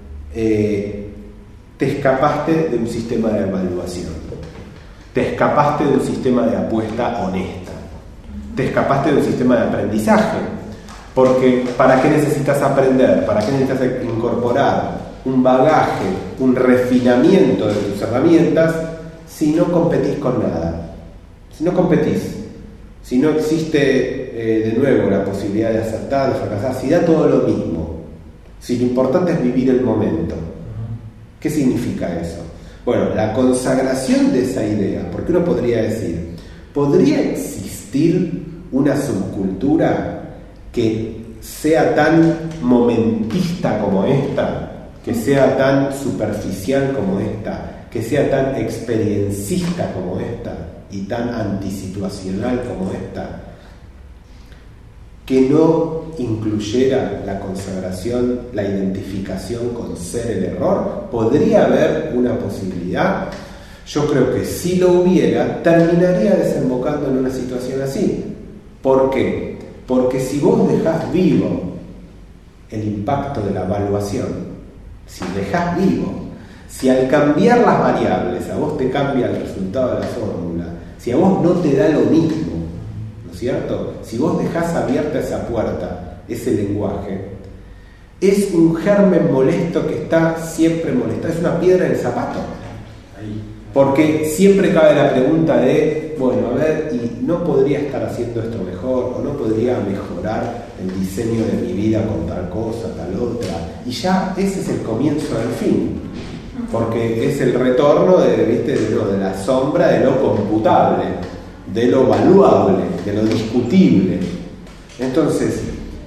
de un sistema de evaluación, te escapaste de un sistema de apuesta honesta, te escapaste de un sistema de aprendizaje, porque ¿para qué necesitas aprender? ¿Para qué necesitas incorporar un bagaje, un refinamiento de tus herramientas si no competís con nada? Si no competís, si no existe de nuevo la posibilidad de acertar, de fracasar, si da todo lo mismo, si lo importante es vivir el momento. ¿Qué significa eso? Bueno, la consagración de esa idea, porque uno podría decir, ¿podría existir una subcultura que sea tan momentista como esta, que sea tan superficial como esta, que sea tan experiencista como esta y tan antisituacional como esta, que no incluyera la consagración, la identificación con ser el error? ¿Podría haber una posibilidad? Yo creo que si lo hubiera, terminaría desembocando en una situación así. ¿Por qué? Porque si vos dejás vivo el impacto de la evaluación, si dejás vivo, si al cambiar las variables a vos te cambia el resultado de la fórmula, si a vos no te da lo mismo, ¿cierto? Si vos dejás abierta esa puerta, ese lenguaje, es un germen molesto que está siempre molestado, es una piedra en el zapato. Porque siempre cabe la pregunta de, bueno, a ver, ¿y no podría estar haciendo esto mejor? ¿O no podría mejorar el diseño de mi vida con tal cosa, tal otra? Y ya ese es el comienzo del fin. Porque es el retorno de la sombra de lo computable, de lo valuable, de lo discutible. Entonces,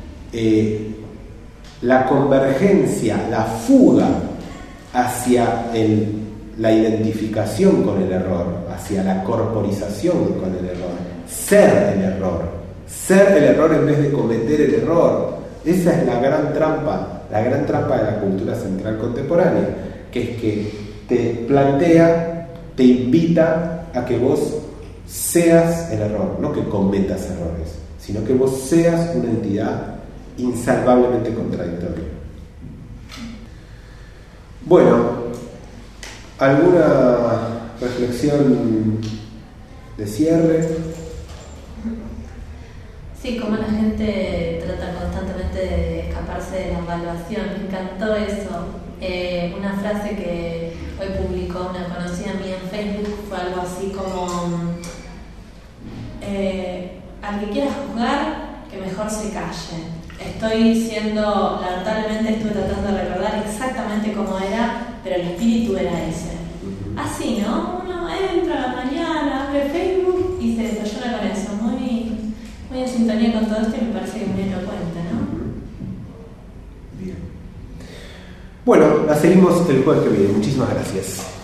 la convergencia, la fuga hacia la identificación con el error, hacia la corporización con el error, ser el error en vez de cometer el error, esa es la gran trampa de la cultura central contemporánea, que es que te plantea, te invita a que vos seas el error, no que cometas errores, sino que vos seas una entidad insalvablemente contradictoria. Bueno, ¿alguna reflexión de cierre? Sí, como la gente trata constantemente de escaparse de la evaluación. Me encantó eso. Una frase que hoy publicó una conocida mía en Facebook fue algo así como al que quiera juzgar, que mejor se calle. Lamentablemente estuve tratando de recordar exactamente cómo era, pero el espíritu era ese. Así, ¿no? Uno entra a la mañana, abre Facebook y se desayuna con eso. Muy en sintonía con todo esto y me parece que muy elocuente, ¿no? Bien. Bueno, la seguimos el jueves que viene. Muchísimas gracias.